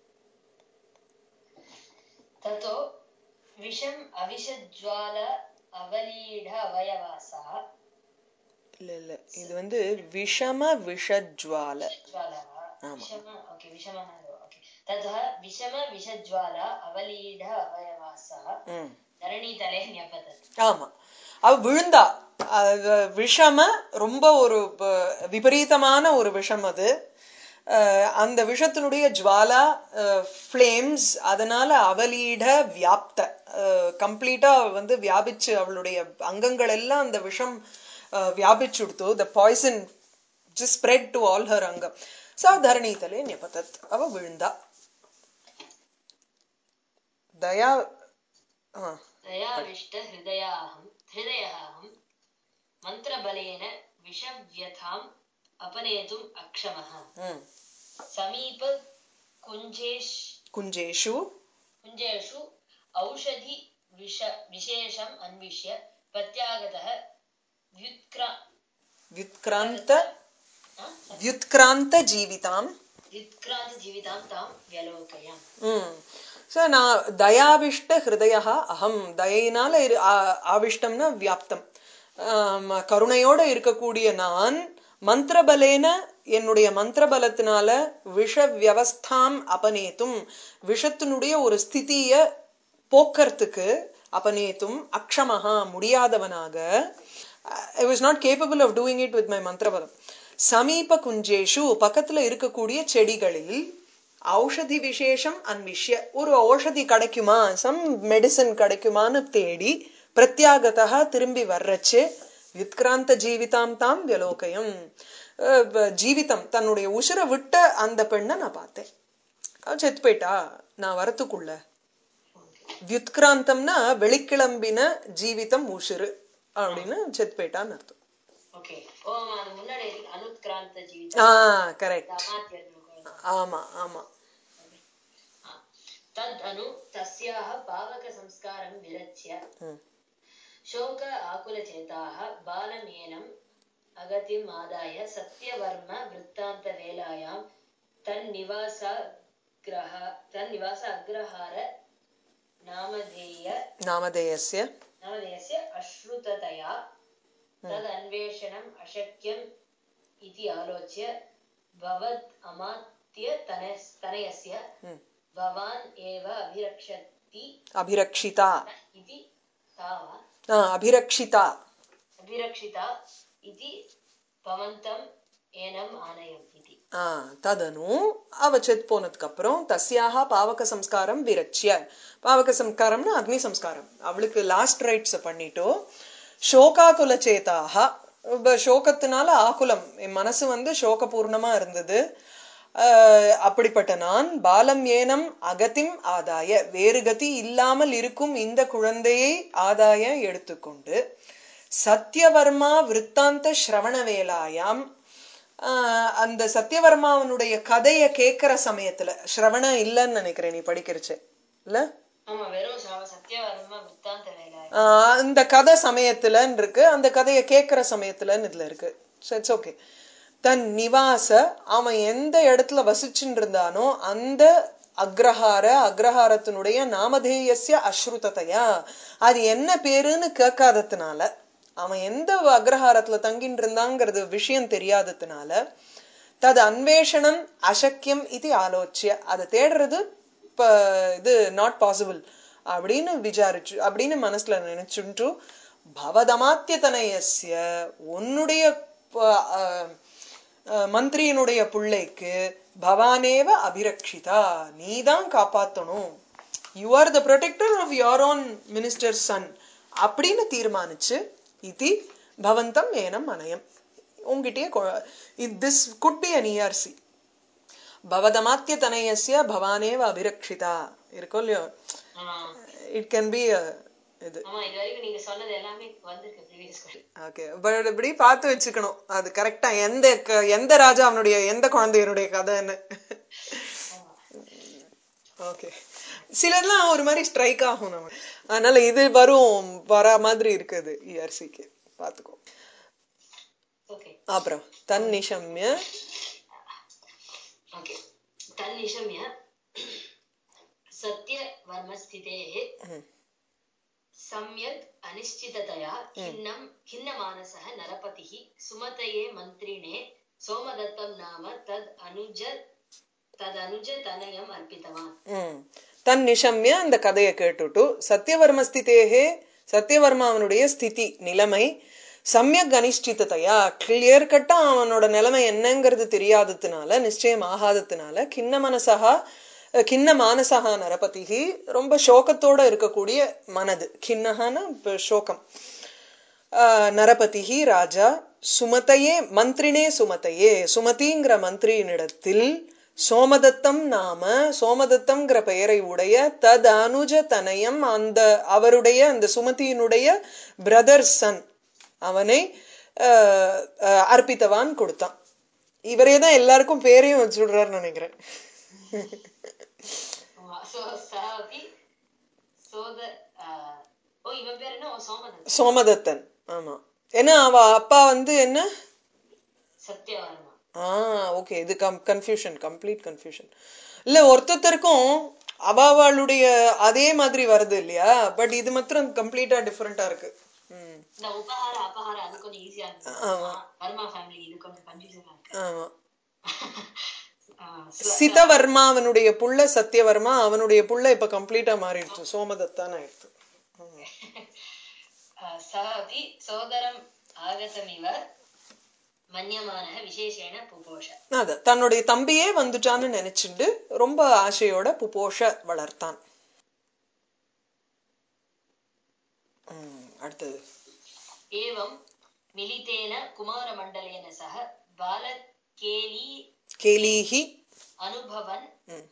S1: ததோ விஷம் அவிஷஜ்வால அவலீட அவயவாசா,
S2: இல்ல இல்ல இது வந்து விஷம விஷஜ்வால.
S1: ஆமா ஓகே விஷம ஓகே. ததோ விஷம விஷஜ்வால அவலீட அவயவாசா தரணி தலே ஞபதத்.
S2: ஆமா, அவ விழுந்தா. விஷம ரொம்ப ஒரு விபரீதமான ஒரு விஷம் அது. அந்த விஷத்தினுடைய ஜுவாலா ஃபிளேம்ஸ், அதனால அவலீட வியாப்த, கம்ப்ளீட்டா வந்து வியாபிச்சு அவளுடைய அங்கங்கள் எல்லாம் அந்த விஷம் வியாபிச்சுடுத்து. the poison just spread to all her angam. சா தரணீதலே ஞபதத், அவ விழுந்தா. தயா
S1: தயாவிஷ்ட ஹிருதயாஹம் ஹிருதயாஹம் மந்திரபலேன விஷவ்யதாம் அபநேதும் அக்ஷமஹ சமீப குஞ்சேஷ்
S2: குஞ்சேஷு
S1: குஞ்சேஷு ஔஷதி விஷ விசேஷம் அன்விஷ்ய பிரத்யாகதः வியுத்க்ரா
S2: வியுத்க்ராந்த வியுத்க்ராந்த ஜீவிதாம்
S1: வியுத்க்ராந்த ஜீவிதாம் தாம் வியலோகயாம்.
S2: ம் சோ நான் தயாவிஷ்ட ஹிருதயா அகம், தயினால ஆவிஷ்டம்னா வியாப்தம், கருணையோட இருக்கக்கூடிய நான், மந்திரபலேன என்னுடைய மந்திரபலத்தினால விஷ வியவஸ்தாம் அபநேத்தும், விஷத்தினுடைய ஒரு ஸ்திதிய போக்கறதுக்கு, அபநேத்தும் அக்ஷமஹா முடியாதவனாக, I was not capable of doing it with my மந்திரபலம். சமீப குஞ்சேஷு பக்கத்துல இருக்கக்கூடிய செடிகளில் ஔஷதி விசேஷம் அன்விஷ்ய, ஒரு ஔஷதி கிடைக்குமா, சம் மெடிசன் கிடைக்குமான்னு தேடி, பிரத்யாகதா திரும்பி வர்றச்சு, வித்கிராந்த ஜீவிதாம் தாம் வியலோகயம், ஜீவிதம் தன்னுடைய உசுரை விட்ட அந்த பெண்ணை நான் பார்த்தேன். செத்து போயிட்டா நான் வரத்துக்குள்ள. வியுத்கிராந்தம்னா வெளிக்கிளம்பின ஜீவிதம் உசுறு அப்படின்னு, செத்து போயிட்டான்னு அர்த்தம். ஆமா ஆமா.
S1: தத் அனு தஸ்யாஹ பாவக சம்ஸ்காரம் விரச்ய சோக ஆகுலசேதாஹ பாலமேனம் அகதிம் ஆதாய சத்யவர்ம விருத்தாந்த வேலாயாம் தன் நிவாச கிரஹ தன் நிவாச அக்ரஹார நாமதேய
S2: நாமதேயஸ்ய
S1: நாமதேயஸ்ய அஸ்ருததயா தத் அன்வேஷனம் அசக்யம் இதி ஆலோச்ய பவத் அமாத்ய தனயஸ்ய பவான் ஏவ அபிரக்ஷதி
S2: அபிரக்ஷிதா
S1: இதி தாவா
S2: அபிரக்ஷிதா
S1: அபிரக்ஷிதா இதி பவந்தம் ஏனம் ஆனயம் இதி.
S2: ததனு அவ செத்து போனதுக்கு அப்புறம் தஸ்யாக பாவக சம்ஸ்காரம் விரட்சிய, பாவக சம்ஸ்காரம்னா அக்னி சம்ஸ்காரம், அவளுக்கு லாஸ்ட் ரைட்ஸ் பண்ணிட்டோ. சோகாகுல சேதாக, சோகத்தினால ஆகுலம், என் மனசு வந்து சோகபூர்ணமா இருந்தது. அப்படிப்பட்ட நான் பாலம் ஏனம் அகத்திம் ஆதாய வேறு கதி இல்லாமல் இருக்கும் இந்த குழந்தையை ஆதாய எடுத்துக்கொண்டு சத்யவர்மா விற்த்தாந்த ஸ்ரவண வேலாயாம் அந்த சத்யவர்மாவனுடைய கதையை கேட்கிற சமயத்துல ஸ்ரவண இல்லன்னு நினைக்கிறேன் நீ படிக்கிறச்சு இல்ல அந்த கதை சமயத்துலன்னு இருக்கு அந்த கதையை கேட்கிற சமயத்துலன்னு இதுல இருக்கு இட்ஸ் ஓகே தன் நிவாச அவன் எந்த இடத்துல வசிச்சுட்டு இருந்தானோ அந்த அக்ரஹார அக்ரஹாரத்தினுடைய நாமதேயஸ்ய அஸ்ருததையா அது என்ன பேருன்னு கேட்காததுனால அவன் எந்த அக்ரஹாரத்துல தங்கிட்டு இருந்தாங்கிறது விஷயம் தெரியாததுனால தது அன்வேஷணம் அசக்கியம் இது ஆலோச்சிய அதை தேடுறது இப்ப இது நாட் பாசிபிள் அப்படின்னு விசாரிச்சு அப்படின்னு மனசுல நினைச்சுட்டு பவதமாத்தியதனயஸ்ய உன்னுடைய மந்திரியினுடைய பிள்ளைக்கு பவானேவ அபிரக்ஷிதா நீதான் காப்பாத்தணும் you are the protector of your own minister son அப்படின்னு தீர்மானிச்சு இது பவந்தம் ஏனம் அனயம் உங்ககிட்டயே this could be an ERC பவதமாத்திய தனயஸ்ய பவானேவ அபிரக்ஷிதா இருக்கோ இல்லையோ இட் கேன் பி இது ஓகே பட் இப்படி பார்த்து வச்சுக்கணும் அது கரெக்டா எந்த எந்த ராஜா அவனுடைய எந்த குழந்தையனுடைய கதைன்னு ஓகே சிலர்லாம் ஒரு மாதிரி ஸ்ட்ரைக் ஆகும் நம்ம அதனால இது வரும் வர மாதிரி இருக்குது இஆர்சிக்கு பாத்துக்கோ அப்புறம் தன் நிஷம்ய
S1: தன் நிஷம்ய சத்யவர்மஸ்திதேஹ सम्यक् अनिश्चिततया खिन्नं खिन्नमानसः नरपतिः सुमतये मन्त्रिणे सोमदत्तं नाम तद् अनुज तदनुज तनयम् अर्पितवान्.
S2: தன் நிஷம்ய அந்த கதையை கேட்டுட்டு சத்யவர்மஸ்திதேஹே சத்யவர்மாவனுடைய ஸ்திதி நிலைமை சமயக் அனிஷ்டிதத்தையா கிளியர் கட்டா அவனோட நிலைமை என்னங்கிறது தெரியாததுனால நிச்சயம் ஆகாததுனால கிண்ண மனசகா கிண்ண மானசகா நரபதிகி ரொம்ப சோகத்தோட இருக்கக்கூடிய மனது கிண்ணகான சோகம் நரபதிகி ராஜா சுமதையே மந்திரினே சுமதையே சுமதிங்கிற மந்திரியினிடத்தில் சோமதத்தம் நாம சோமதத்தம்ங்கிற பெயரை உடைய தத் அனுஜ தனயம் அந்த அவருடைய அந்த சுமதியினுடைய பிரதர் சன் அவனை அர்ப்பித்தவான் கொடுத்தான் இவரேதான் எல்லாருக்கும் பேரையும் வச்சு விடுறாருன்னு நினைக்கிறேன் சோமதத்தன் ஆமா ஏன்னா அவ அப்பா வந்து என்ன
S1: சத்யவர்மா
S2: ஆஹ் ஓகே இது கன்ஃபியூஷன் கம்ப்ளீட் கன்ஃபியூஷன் இல்ல ஒருத்தருக்கும் அவாவாளுடைய அதே மாதிரி வருது இல்லையா பட் இது மாத்திரம் கம்ப்ளீட்டா டிஃபரெண்டா இருக்கு
S1: உபஹார அபஹார அது கொஞ்சம் ஈஸியா இருக்கு வர்மா ஃபேமிலி இது கொஞ்சம் கன்ஃபியூஷனா இருக்கு
S2: ஆமா சிதவர்மா அவனுடைய புள்ள சத்யவர்மா அவனுடைய புள்ள இப்ப கம்ப்ளீட்டா மாறிடுச்சு சோமதத்தான் ஆயிடுச்சு
S1: சஹபி சோதரம் ஆகதமிவ மன்யமானஹ விசேஷேன புபோஷ
S2: அத தன்னுடைய தம்பியே வந்துட்டான்னு நினைச்சுண்டு ரொம்ப ஆசையோட புபோஷ வளர்த்தான். அடுத்தது
S1: ஏவம் மிலிதேன குமார மண்டலேன சஹ பாலகேலி
S2: கேலிஹி
S1: அனுபவன்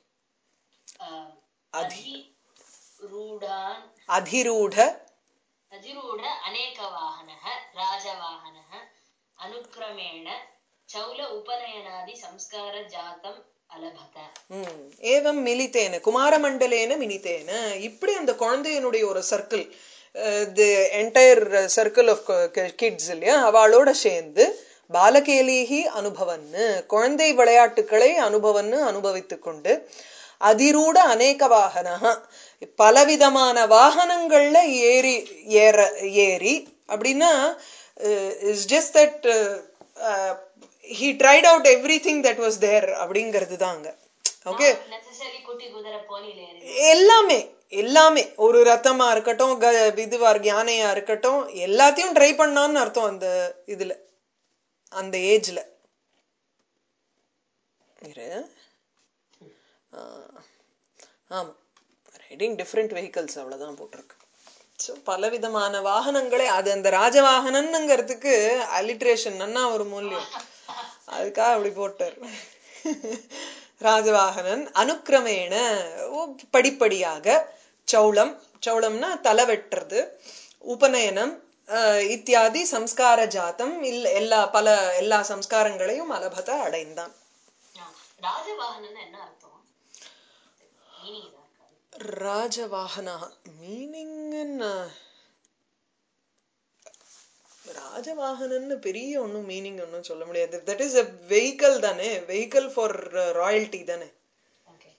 S1: அதிரூடான்
S2: அதிரூட
S1: அதிரூட அநேக வாகனஹ ராஜவாகனஹ அனுக்ரமேண சௌல உபநயனாதி சம்ஸ்கார ஜாதம் அலபத.
S2: ஏவம் மிலிதேன குமாரமண்டலேன மிலிதேன இப்படி அந்த குழந்தையனுடைய ஒரு circle the entire circle of kids இல்லையா அவளோட சேர்ந்து பாலகேலிஹி அனுபவன்னு குழந்தை விளையாட்டுக்களை அனுபவன்னு அனுபவித்துக் கொண்டு அதிரூட அநேக வாகனஹ பலவிதமான வாகனங்கள்ல ஏறி ஏற ஏறி அப்படின்னா is just that uh, uh, he tried out everything that was there அப்படிங்கிறது தாங்க. ஓகே எல்லாமே எல்லாமே ஒரு ரத்தமா இருக்கட்டும் இதுவா யானையா இருக்கட்டும் எல்லாத்தையும் ட்ரை பண்ணான்னு அர்த்தம் அந்த இதுல அந்த ஏஜ்ல. ஆமா ரைடிங் டிஃப்ரெண்ட் வெஹிக்கல்ஸ் அவ்வளவுதான் போட்டிருக்கு. பலவிதமான வாகனங்களே அது அந்த ராஜவாகனம்ங்கிறதுக்கு அலிட்ரேஷன் நன்னா ஒரு மூல்யம் அதுக்காக அப்படி போட்டார். ராஜவாகனன் அனுக்கிரமேண படிப்படியாக சௌளம் சௌளம்னா தலை வெட்டுறது உபநயனம் இத்தியாதி சம்ஸ்கார ஜாத்தம் இல்ல எல்லா பல எல்லா சம்ஸ்காரங்களையும் அலபத அடைந்தான்.
S1: ராஜவாகனன் என்ன அர்த்தம்?
S2: ராஜவாகனா மீனிங் ராஜவாகனன்னு பெரிய ஒன்னும் மீனிங் ஒன்னும் சொல்ல முடியாது. தட் இஸ் a vehicle தானே, vehicle for royalty தானே.
S1: ஓகே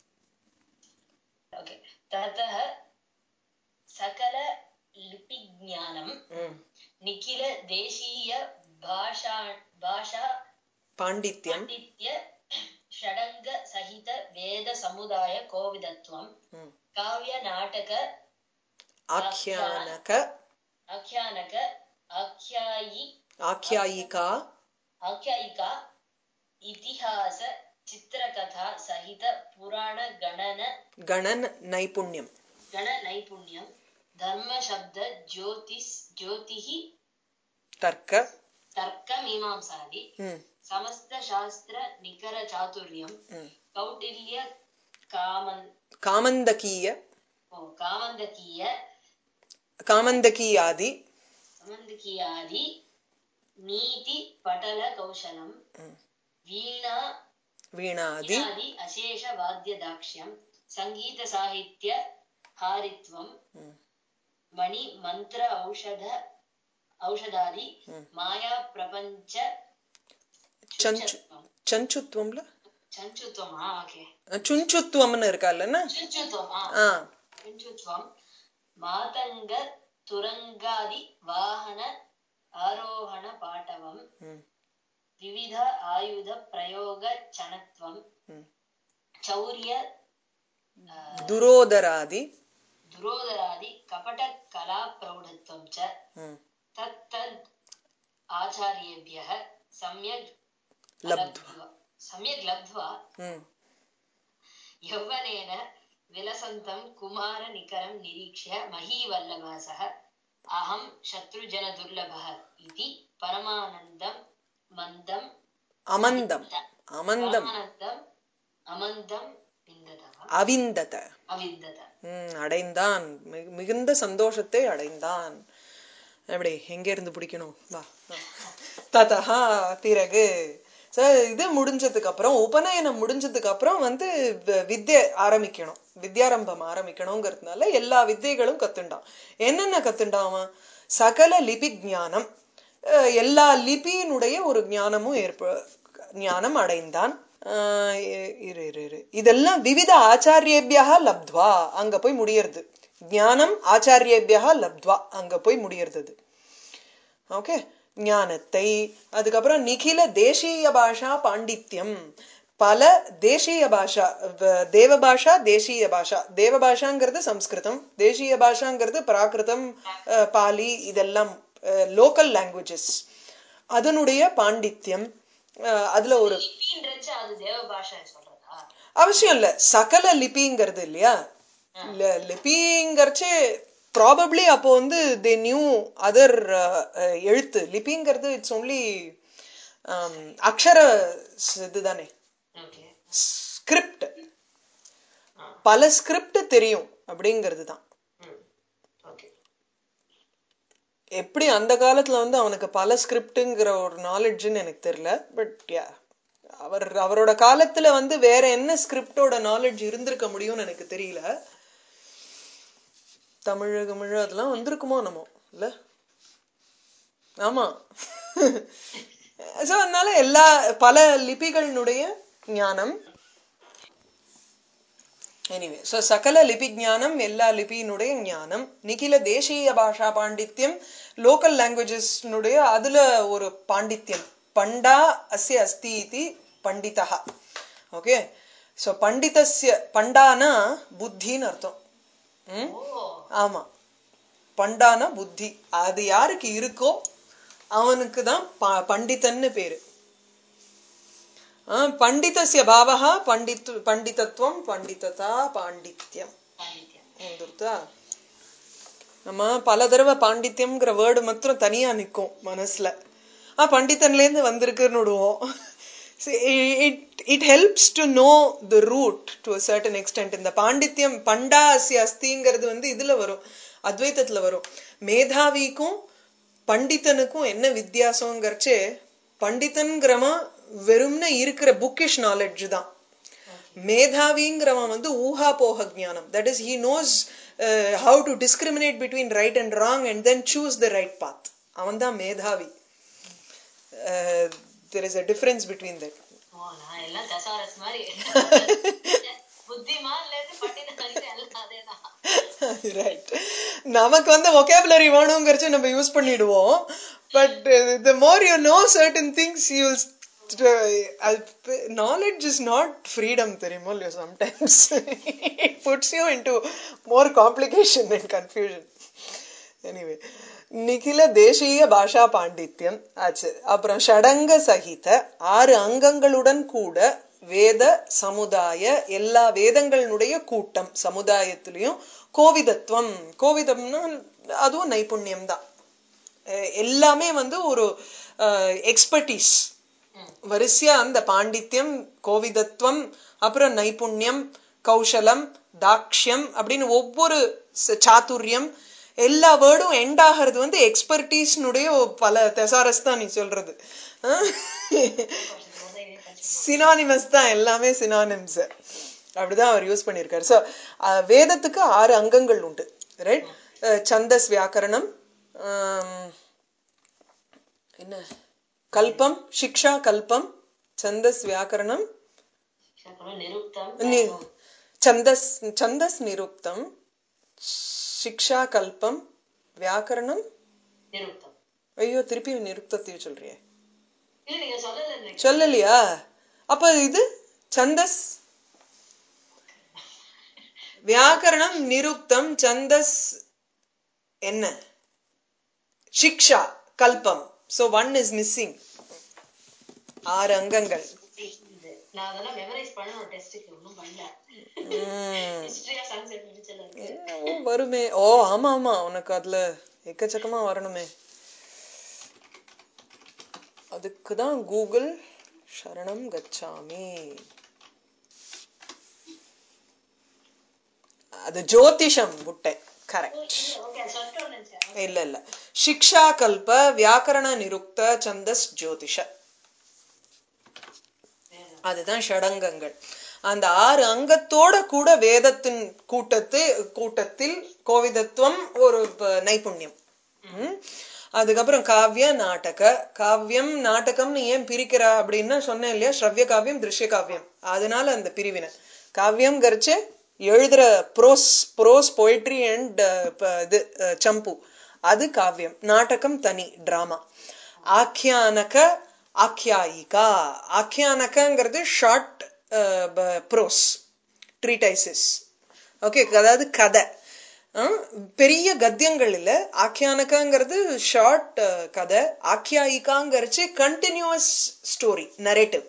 S1: ஓகே ததஹ சகல லிபி ஞானம் நிகில தேசிய பாஷா பாஷா
S2: பாண்டித்யம்
S1: பாண்டித்ய ஷடங்க சகித வேத சமுதாய கோவிதத்துவம் காவ்ய நாடக
S2: ஆக்யானக
S1: ஆக்யானக ஆக்யாயி
S2: ஆக்யாயிகா
S1: ஆக்யாயிகா இதிஹாச சித்திரகதா சகித புராண கணன
S2: கணன் நைபுண்யம்
S1: கண நைபுண்யம் தர்ம சப்த ஜோதிஸ் ஜோதிஹி
S2: தர்க்க
S1: தர்க்க மீமாம்சாதி சமஸ்த சாஸ்திர நிகர சாதுர்யம் கௌடில்ய காமன்
S2: காமந்தகீய
S1: ஓ காமந்தகீய
S2: காமந்தகீயாதி
S1: காமந்தகீயாதி நீதி படல கௌசலம் வீணா
S2: வீணாதி
S1: அசேஷ வாத்திய தாக்ஷ்யம் சங்கீத சாகித்ய ஹாரித்வம் மணி மந்திர ஔஷத ஔஷதாதி மாயா பிரபஞ்ச
S2: சஞ்சுத்வம்ல
S1: சஞ்சுத்வமா ஓகே
S2: சுஞ்சுத்வம்னு இருக்கல்ல
S1: சுஞ்சுத்வமா சுஞ்சுத்வம் மாதங்க துரங்காதி வாகன ஆரோஹண பாட்டவம் விவித ஆயுத பிரயோக சனத்வம் சௌரிய
S2: துரோதராதி
S1: துரோதராதி கபட கலா பிரௌಢத்வம் ச தத் தத் ஆச்சார்யேभ्यः சம்யக் லப்த்வா சம்யக் லப்த்வா யௌவனேன விலசந்தம் குமார நிகரம் நிரீக்ஷ்ய மஹீவல்லபாசः அஹம் சத்ருஜன துர்லபः இதி பரமானந்தம் மந்தம்
S2: அமந்தம் அமந்தம்
S1: அமந்தம்
S2: அவிந்தத அடைந்தான், மிகுந்த சந்தோஷத்தை அடைந்தான். எப்படி எங்க இருந்து பிடிக்கணும் வா. ததஹா பிறகு இது முடிஞ்சதுக்கு அப்புறம் உபநயனம் முடிஞ்சதுக்கு அப்புறம் வந்து வித்யை ஆரம்பிக்கணும், வித்யாரம்பம் ஆரம்பிக்கணுங்கிறதுனால எல்லா வித்தைகளும் கத்துண்டான். என்னென்ன கத்துண்டான்? சகல லிபி ஞானம், எல்லா லிபியினுடைய ஒரு ஞானமும் ஏற்ப ஞானம் அடைந்தான். இரு இரு இரு இதெல்லாம் விவித ஆச்சாரியேபியா லப்த்வா அங்க போய் முடியறது. ஞானம் ஆச்சாரியேபியா லப்த்வா அங்க போய் முடியறது. ஓகே, ஞானத்தை. அதுக்கப்புறம் நிகில தேசிய பாஷா பாண்டித்யம், பல தேசிய பாஷா, தேவ பாஷா தேசிய பாஷா. தேவ பாஷாங்கிறது சம்ஸ்கிருதம், தேசிய பாஷாங்கிறது பிராகிருதம் பாலி, இதெல்லாம் லோக்கல் லாங்குவேஜஸ். அதனுடைய பாண்டித்யம். அதுல ஒரு அவசியம் இல்ல, சகல லிபிங்கிறது இல்லையா. லிபிங்கிறச்சு ப்ராபப்ளி அப்போ வந்து தே நியூ அதர் எழுத்து. லிபிங்கிறது இட்ஸ் ஒன்லி அக்ஷர இதுதானே, ஸ்கிரிப்ட். பல ஸ்கிரிப்ட் தெரியும் அப்படிங்கிறது தான். எப்படி அந்த காலத்துல வந்து அவனுக்கு பல ஸ்கிரிப்டுங்கிற ஒரு நாலேஜ்ன்னு எனக்கு தெரியல. பட் யா, அவர் அவரோட காலத்துல வந்து வேற என்ன ஸ்கிரிப்டோட நாலேஜ் இருந்திருக்க முடியும்னு எனக்கு தெரியல. தமிழ் தமிழ் அதெல்லாம் வந்திருக்குமோ நம்ம இல்ல. ஆமா. சோ அதனால எல்லா பல லிபிகளினுடைய ஞானம். எனிவே, சோ சகல லிபி ஞானம், எல்லா லிபியினுடைய ஞானம். நிகில தேசிய பாஷா பாண்டித்யம், லோக்கல் லாங்குவேஜஸ் அதுல ஒரு பாண்டித்யம். பண்டா அஸ்ய அஸ்தி இதி பண்டிதா. ஓகே, சோ பண்டிதஸ்ய, பண்டானா புத்தின்னு அர்த்தம். ஆமா, பண்டானா புத்தி. அது யாருக்கு இருக்கோ அவனுக்கு தான் பண்டிதன்னு பேரு. பண்டிதஸ்ய பாவஹ பண்டித் பண்டிதத்துவம் பண்டிததா பாண்டித்யம். நம்ம பல தடவை பாண்டித்யம்ங்கிற வேர்டு மாத்திரம் தனியா நிக்கும் மனசுல. ஆஹ் பண்டிதன்ல இருந்து வந்திருக்குன்னு விடுவோம். it it helps to know the root to a certain extent. இந்த பாண்டித்யம் பண்டா அஸ்ய அஸ்திங்கிறது வந்து இதுல வரும், அத்வைதத்துல வரும். மேதாவிக்கும் பண்டிதனுக்கும் என்ன வித்தியாசம்ங்கிறச்சே, பண்டிதன்கிறவன் வெறும்னு இருக்கிற புக்கிஷ் நாலேஜ் தான். மேதாவிங்கிறவன் வந்து ஊஹா போக ஞானம். That is he knows uh, how to discriminate between right and wrong and then choose the right path. அவன் தான் மேதாவி. uh, there is a difference between that.
S1: ஓ நான் எல்லாம் தசாரஸ் மாதிரி புத்திமான்ல இருந்து பண்டிதன் வரைக்கும் எல்லாம் அதேதான்.
S2: ரைட். நமக்கு வந்து vocabulary வேணும்ங்கறச்ச நம்ம யூஸ் பண்ணிடுவோம். but uh, the more you know certain things you will uh, knowledge is not freedom, தெரியுமோ இல்லையோ. sometimes it puts you into more complication and confusion. anyway, நிகில தேசிய பாஷா பாண்டித்யம் ஆச்சு. அப்புறம் ஷடங்க சகித ஆறு அங்கங்களுடன் கூட வேத சமுதாய எல்லா வேதங்களுடைய கூட்டம் சமுதாயத்திலையும் கோவிதத்துவம். கோவிதம்னா அதுவும் நைபுண்ணியம் தான். எல்லாமே வந்து ஒரு எக்ஸ்பர்டீஸ் வரிசையா அந்த பாண்டித்யம், கோவிதத்துவம், அப்புறம் நைபுண்யம், கௌசலம், தாக்ஷ்யம் அப்படின்னு ஒவ்வொரு சாதுரியம் எல்லா வேர்டும் எண்ட் ஆகிறது வந்து எக்ஸ்பர்டீஸ்னுடைய பல தெசாரஸ் தான் நீ சொல்றது. சினானிமஸ் தான், எல்லாமே சினானிம்ஸ். அப்படிதான் அவர் யூஸ் பண்ணிருக்காரு. சோ வேதத்துக்கு ஆறு அங்கங்கள் உண்டு, ரைட்? சந்தஸ், வியாக்கரணம், என்ன கல்பம், சிக்ஷா கல்பம், சந்தஸ் வியாக்கரணம், சந்தஸ் சந்தஸ் நிருக்தம், சிக்ஷா கல்பம், வியாக்கரணம், ஐயோ திருப்பி நிருக்தத்தை சொல்றியே, சொல்லலையா? அப்ப இது சந்தஸ், வியாக்கரணம், நிருக்தம், சந்தஸ், என்ன சிக்ஷா, கல்பம். So one is missing. ஆறு அங்கங்கள்.
S1: நான் அதெல்லாம் மெமரைஸ் பண்ணனும் டெஸ்ட்க்கு, ஒண்ணும் பண்ணல. ஹிஸ்டரி ஆஃப் சன்செட் முடிச்சல
S2: என்னவோ வருமே. ஓ ஆமா ஆமா, உனக்கு அதுல எக்கச்சக்கமா வரணுமே. அதுக்கு தான் கூகுள் சரணம் கச்சாமி. அது ஜோதிஷம் புட்டை. கரெக்ட். இல்ல இல்ல, சிக்ஷா கல்ப, வியாக்கரண நிருக்த, சந்தஸ், ஜோதிஷ, அதுதான் ஷடங்கங்கள். அந்த ஆறு அங்கத்தோட கூட வேதத்தின் கூட்டத்து கூட்டத்தில் கோவிதத்துவம் ஒரு நைபுண்யம். அதுக்கப்புறம் காவிய நாடக. காவியம் நாடகம்னு ஏன் பிரிக்கிறா அப்படின்னா சொன்னேன் இல்லையா, ஸ்ரவ்ய காவியம், திருஷ்ய காவியம். அதனால அந்த பிரிவினை. காவியம் கரிச்சு எழுதுற ப்ரோஸ் ப்ரோஸ் போயிட்ரி அண்ட் இது சம்பு, அது காவியம். நாடகம் தனி, டிராமா. ஆக்கியானக, ஆக்கியாயிகா. ஆக்கியானகங்கிறது ஷார்ட் ப்ரோஸ் ட்ரீடைசிஸ். ஓகே, அதாவது கதை, பெரிய கத்தியங்கள் இல்ல. ஆக்கியானகங்கிறது ஷார்ட் கதை. ஆக்கியாயிகாங்கிறச்சு கண்டினியூஸ் ஸ்டோரி, நரேட்டிவ்.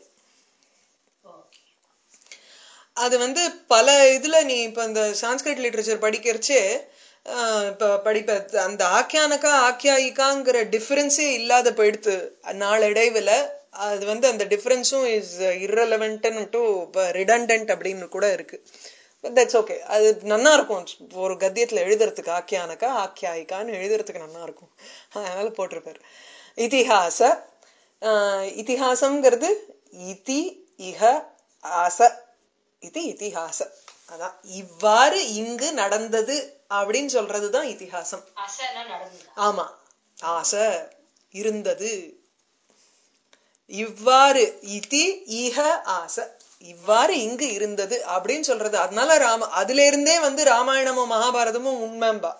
S2: அது வந்து பல இதுல நீ இப்ப இந்த சான்ஸ்கிரிட் லிட்டரேச்சர் படிக்கிறச்சே இப்ப படிப்ப அந்த ஆக்கியானக்கா ஆக்கியாயிக்காங்கிற டிஃபரன்ஸே இல்லாத போயிடுத்து நாளடைவுல. அது வந்து அந்த டிஃபரன்ஸும் இஸ் இரலவென்ட் டு ரிடண்டன்ட் அப்படின்னு கூட இருக்கு. தட்ஸ் ஓகே, அது நல்லா இருக்கும் ஒரு கத்தியத்துல எழுதுறதுக்கு. ஆக்கியானக்கா ஆக்கியாயிக்கான்னு எழுதுறதுக்கு நல்லா இருக்கும், அதனால போட்டிருப்பாரு. இதிஹாச. இதிஹாசம்ங்கிறது இதி இஹ ஆச, இது இதிஹாச. அதான் இவ்வாறு இங்கு நடந்தது அப்படின்னு சொல்றதுதான் இதிஹாசம். ஆமா, ஆச இருந்தது. இவ்வாறு இதி இஹ ஆச, இவ்வாறு இங்கு இருந்தது அப்படின்னு சொல்றது. அதனால ராம அதுல இருந்தே வந்து ராமாயணமும் மகாபாரதமும் உண்மைம்பா.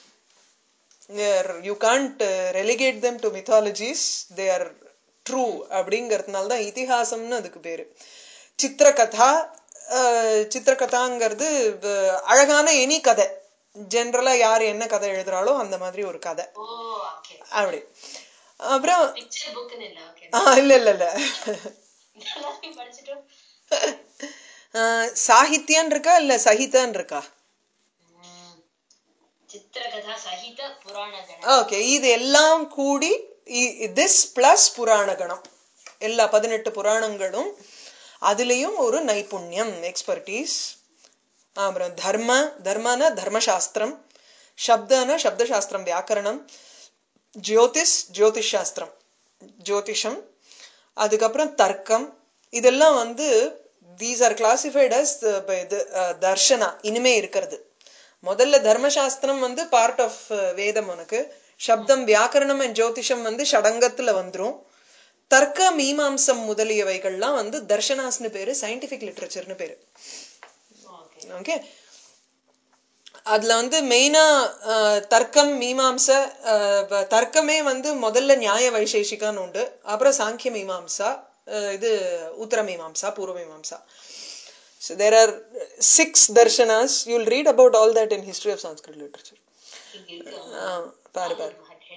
S2: you can't relegate them to mythologies, they are true அப்படிங்கறதுனாலதான் இதிஹாசம்னு அதுக்கு பேரு. சித்திரகதா. சித்திரகதாங்கிறது அழகான எனி கதை, ஜெனரலா யாரு என்ன கதை எழுதுறாளோ அந்த மாதிரி ஒரு கதை அப்படி. அப்புறம் இல்ல இல்ல இல்ல சாகித்யன் இருக்கா இல்ல சகிதன் இருக்கா? ஓகே, இது எல்லாம் கூடி திஸ் பிளஸ் புராண கணம். எல்லா பதினெட்டு புராணங்களும் அதுலயும் ஒரு நைபுண்யம் எக்ஸ்பர்டீஸ். அப்புறம் தர்ம தர்மனா தர்மசாஸ்திரம், சப்தனா சப்தசாஸ்திரம் வியாக்கரணம், ஜோதிஷ் ஜோதிஷ் சாஸ்திரம் ஜோதிஷம், அதுக்கப்புறம் தர்க்கம். இதெல்லாம் வந்து these are classified as darshana இனிமே இருக்கிறது. முதல்ல தர்மசாஸ்திரம் வந்து பார்ட் ஆஃப் வேதம் உனக்கு, சப்தம் வியாக்கரணம் அண்ட் ஜோதிஷம் வந்து ஷடங்கத்துல வந்துரும். தர்க்க மீமாம்சம் முதலியவைகள்லாம் வந்து தர்ஷனாஸ்னு பேரு, சயின்டிபிக் லிட்ரேச்சர்னு பேரு. ஓகே, அதுல வந்து மெயினா தர்க்கம் மீமாம்ச, தர்க்கமே வந்து முதல்ல நியாய வைசேஷிகான்னு உண்டு, அப்புறம் சாங்கிய மீமாம்சா, இது உத்தர மீமாம்சா, பூர்வ மீமாம்சா. So there are six darshanas. You'll read about all that in history of Sanskrit literature. பாரு பாரு.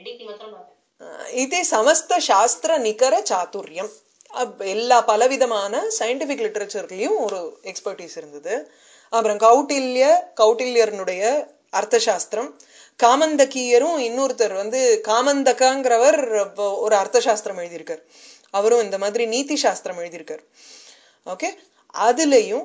S2: இதே சமஸ்த சாஸ்திர நிகர சாதுரியம், எல்லா பலவிதமான சயின்டிபிக் லிட்ரேச்சர்லயும் ஒரு எக்ஸ்பர்டீஸ் இருந்தது. அப்புறம் கௌட்டில்ய கௌட்டில்யர்னுடைய அர்த்தசாஸ்திரம், காமந்தகியரும் இன்னொருத்தர் வந்து காமந்தகாங்கிறவர் ஒரு அர்த்தசாஸ்திரம் எழுதியிருக்கார், அவரும் இந்த மாதிரி நீதி சாஸ்திரம் எழுதியிருக்கார். ஓகே, அதுலயும்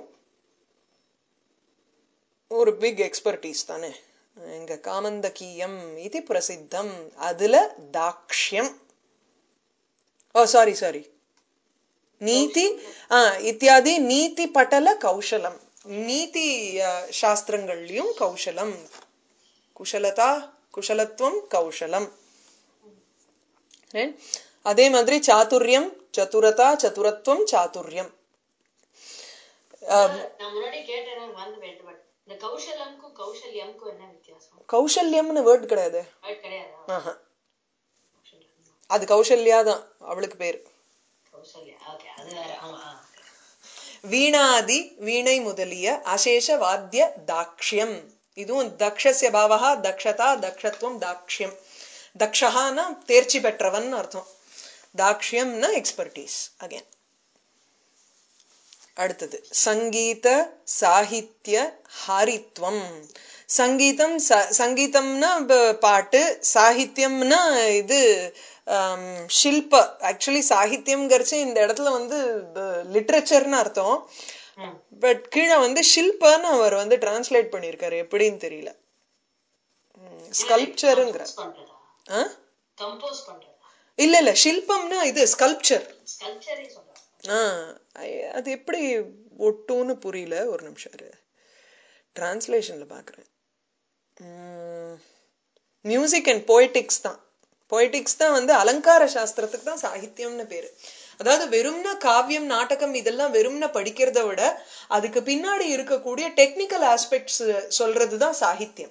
S2: ஒரு பிக் எக்ஸ்பர்டீஸ் தானே எங்க காமந்தகியம் இது பிரசித்தம். அதுல தாக்ஷ்யம், ஓ சாரி சாரி நீதி இத்தியாதி நீதி பட்டல கௌசலம், நீதி சாஸ்திரங்கள்லயும் கௌசலம், குஷலதா குஷலத்துவம் கௌசலம். அதே மாதிரி சாதுர்யம் சதுரதா சதுரத்துவம் சாதுர்யம். கௌசல்யம்னு வேர்ட் கிடையாது, அது கௌசல்யாதான் அவளுக்கு பேரு. வீணாதி வீணை முதலிய அசேஷ வாத்திய தாக்ஷ்யம், இதுவும் தக்ஷஸ்ய பாவஹா தக்ஷதா தக்ஷத்துவம் தாக்ஷ்யம். தக்ஷஹானா தேர்ச்சி பெற்றவன் அர்த்தம், தாக்ஷ்யம்னா எக்ஸ்பர்டீஸ். அகைன் அடுத்தது சங்கீத சாகித்ய ஹாரித்வம். சங்கீதம் சங்கீதம்னா பாட்டு, சாகித்யம்னா இது ஷில்ப. ஆக்சுவலி சாகித்யம்ங்கிறச்சு இந்த இடத்துல வந்து லிட்ரேச்சர்னு அர்த்தம், பட் கீழே வந்து ஷில்பன்னு அவர் வந்து டிரான்ஸ்லேட் பண்ணிருக்காரு, எப்படின்னு தெரியல. ஸ்கல்ப்சருங்கிற இல்ல இல்ல ஷில்பம்னா இது ஸ்கல்ப்சர். அது எப்படி ஒட்டுன்னு புரியல, ஒரு நிமிஷம் டிரான்ஸ்லேஷன்ல பாக்குறேன். மியூசிக் அண்ட் போய்டிக்ஸ் தான், போய்டிக்ஸ் தான் வந்து அலங்கார சாஸ்திரத்துக்கு தான் சாகித்யம்னு பேரு. அதாவது வெறும்னா காவியம் நாடகம் இதெல்லாம் வெறும்னா படிக்கிறத விட அதுக்கு பின்னாடி இருக்கக்கூடிய டெக்னிக்கல் ஆஸ்பெக்ட்ஸ் சொல்றதுதான் சாகித்யம்.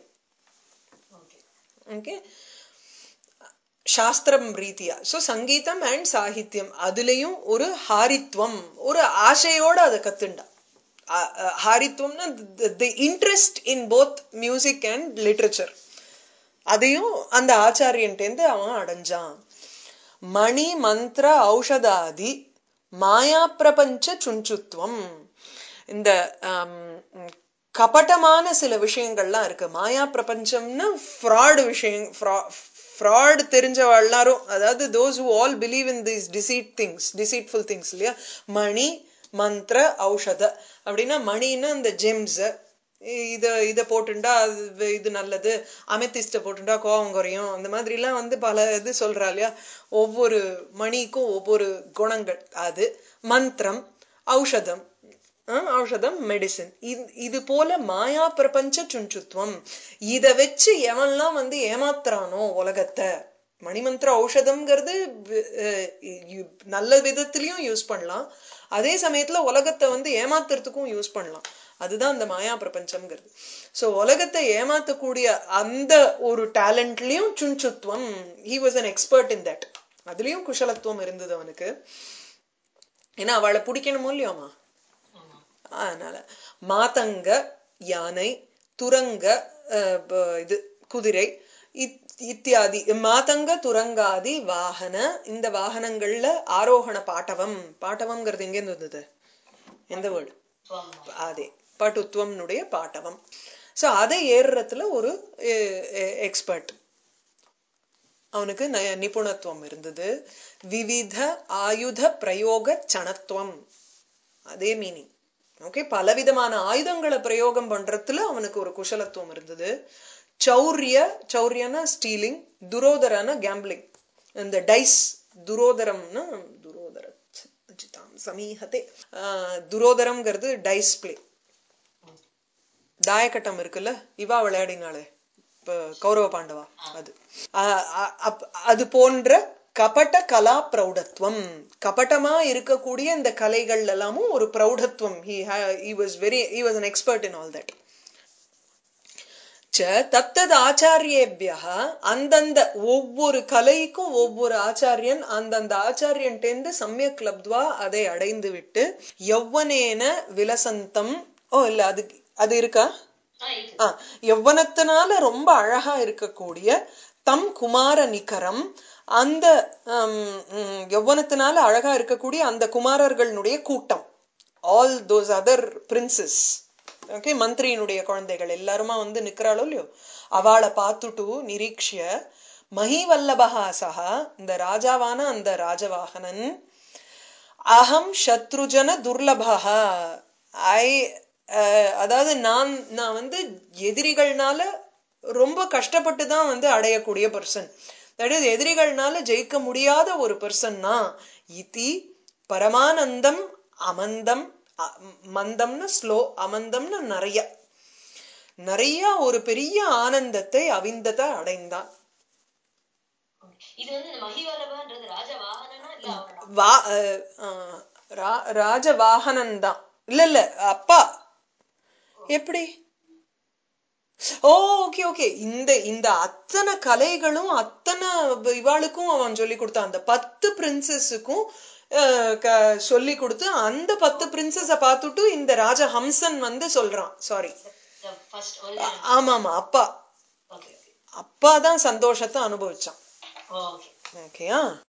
S2: ஓகே, சாஸ்திரம் ரீதியா. சோ சங்கீதம் அண்ட் சாகித்யம், அதுலயும் ஒரு ஹாரித்வம், ஒரு ஆசையோட அதை கத்துண்டா. ஹாரித்வம்னா the interest in both music and literature, அதையும் அந்த ஆச்சாரியன்டேந்து அவன் அடைஞ்சான். மணி மந்திர ஔஷதாதி மாயா பிரபஞ்ச சுஞ்சுத்வம். இந்த கபட்டமான சில விஷயங்கள்லாம் இருக்கு. மாயா பிரபஞ்சம்னா ஃப்ராட் விஷயம், ஃப்ராட் தெரிஞ்சவ எல்லாரும், அதாவது those who all believe in these deceit things, deceitful things இல்லையா. மணி மந்திர ஔஷத அப்படின்னா, மணின்னா இந்த ஜெம்ஸ், இத இத போட்டுண்டா இது நல்லது, அமெத்திஸ்ட போட்டுண்டா கோவம் குறையும், அந்த மாதிரி எல்லாம் வந்து பல இது சொல்றா இல்லையா. ஒவ்வொரு மணிக்கும் ஒவ்வொரு குணங்கள். அது மந்திரம், ஔஷதம், ஔஷதம் மெடிசன். இது போல மாயா பிரபஞ்ச சுஞ்சுத்வம், இத வச்சு எவன்லாம் வந்து ஏமாத்துறானோ உலகத்தை. மணிமந்திர ஔஷதம்ங்கிறது நல்ல விதத்திலயும் யூஸ் பண்ணலாம், அதே சமயத்துல உலகத்தை வந்து ஏமாத்துறதுக்கும் யூஸ் பண்ணலாம். அதுதான் அந்த மாயா பிரபஞ்சம்ங்கிறது. சோ உலகத்தை ஏமாத்தக்கூடிய அந்த ஒரு டேலண்ட்லயும் சுஞ்சுத்வம், he was an expert in that. அதுலயும் குஷலத்துவம் இருந்தது அவனுக்கு. ஏன்னா அவளை பிடிக்கணுமோ இல்லையோமா, அதனால மாதங்க யானை, துரங்க இது குதிரை இத்தியாதி, மாதங்க துரங்காதி வாகன, இந்த வாகனங்கள்ல ஆரோகண பாட்டவம். பாட்டவம்ங்கிறது எங்க இருந்து வந்தது, எந்த வேர்டு? அதே பட்டுத்துவம்னுடைய பாட்டவம். சோ அதை ஏறுறதுல ஒரு எக்ஸ்பர்ட். அவனுக்கு நிபுணத்துவம் இருந்தது. விவித ஆயுத பிரயோக சணத்துவம், அதே மீனிங். ஓகே, பலவிதமான ஆயுதங்களை பிரயோகம் பண்றதுல அவனுக்கு ஒரு குஷலத்துவம் இருந்தது. சௌரிய, சௌரியனா ஸ்டீலிங், துரோதரான கேம்பிளிங், இந்த டைஸ், துரோதரம்னா துரோதர சமீஹதே, துரோதரம்ங்கிறது டைஸ் பிளே. தாயக்கட்டம் இருக்குல்ல, இவா விளையாடினாலே கௌரவ பாண்டவா, அது அது போன்ற கபட கலா பிரௌடத்துவம், கபட்டமா இருக்கக்கூடிய இந்த கலைகள் எல்லாமும் ஒரு பிரௌடத்துவம். he he was very he was an expert in all that. ச தத்தத் ஆச்சாரியேபியா, அந்தந்த ஒவ்வொரு கலைக்கும் ஒவ்வொரு ஆச்சாரியன் அந்தந்த ஆச்சாரியன் டேந்து சமயக் லப்த்வா அதை அடைந்து விட்டு, யௌவனேன விலசந்தம். ஓ இல்ல, அது அது இருக்கா? ஆஹ் யௌவனத்தினால ரொம்ப அழகா இருக்கக்கூடிய தம் குமார நிகரம், அந்த யௌவனத்தினால அழகா இருக்கக்கூடிய அந்த குமாரர்களுடைய கூட்டம், all those other princes, okay, மந்திரியினுடைய குழந்தைகள் எல்லாருமா வந்து நிக்கிறாளோ இல்லையோ, அவளை பார்த்துட்டு நிரீக்ஷிய மஹிவல்லபஹா சஹா, இந்த ராஜாவான அந்த ராஜவாகனன், அகம் சத்ருஜன துர்லபஹா, ஐ அதாவது நான் நான் வந்து எதிரிகள்னால ரொம்ப கஷ்டப்பட்டு தான் வந்து அடையக்கூடிய பர்சன், தட் இஸ் எதிரிகள்னால ஜெயிக்க முடியாத ஒரு பர்சன்னா, இதி பரமானந்தம் அமந்தம், மந்தம்னா ஸ்லோ, அமந்தம்னா நிறைய நிறைய ஒரு பெரிய ஆனந்தத்தை அவிந்தத்தை அடைந்தான்.
S1: இது வந்து மஹிவல்லபன்றது ராஜவாகனனா இல்ல
S2: அவனா? ராஜவாகனன் தான். இல்ல இல்ல அப்பா. எப்படி? ஓ ஓகே ஓகே, இந்த இந்த அத்தனை கலைகளும் அத்தனை இவாளுக்கும் அவன் சொல்லி கொடுத்தான், அந்த பத்து பிரின்சஸுக்கும் சொல்லி கொடுத்து, அந்த பத்து பிரின்சஸ பார்த்துட்டு இந்த ராஜஹம்சன் வந்து சொல்றான், சாரி ஆமா ஆமா அப்பா, அப்பாதான் சந்தோஷத்தை அனுபவிச்சான். ஓகேயா?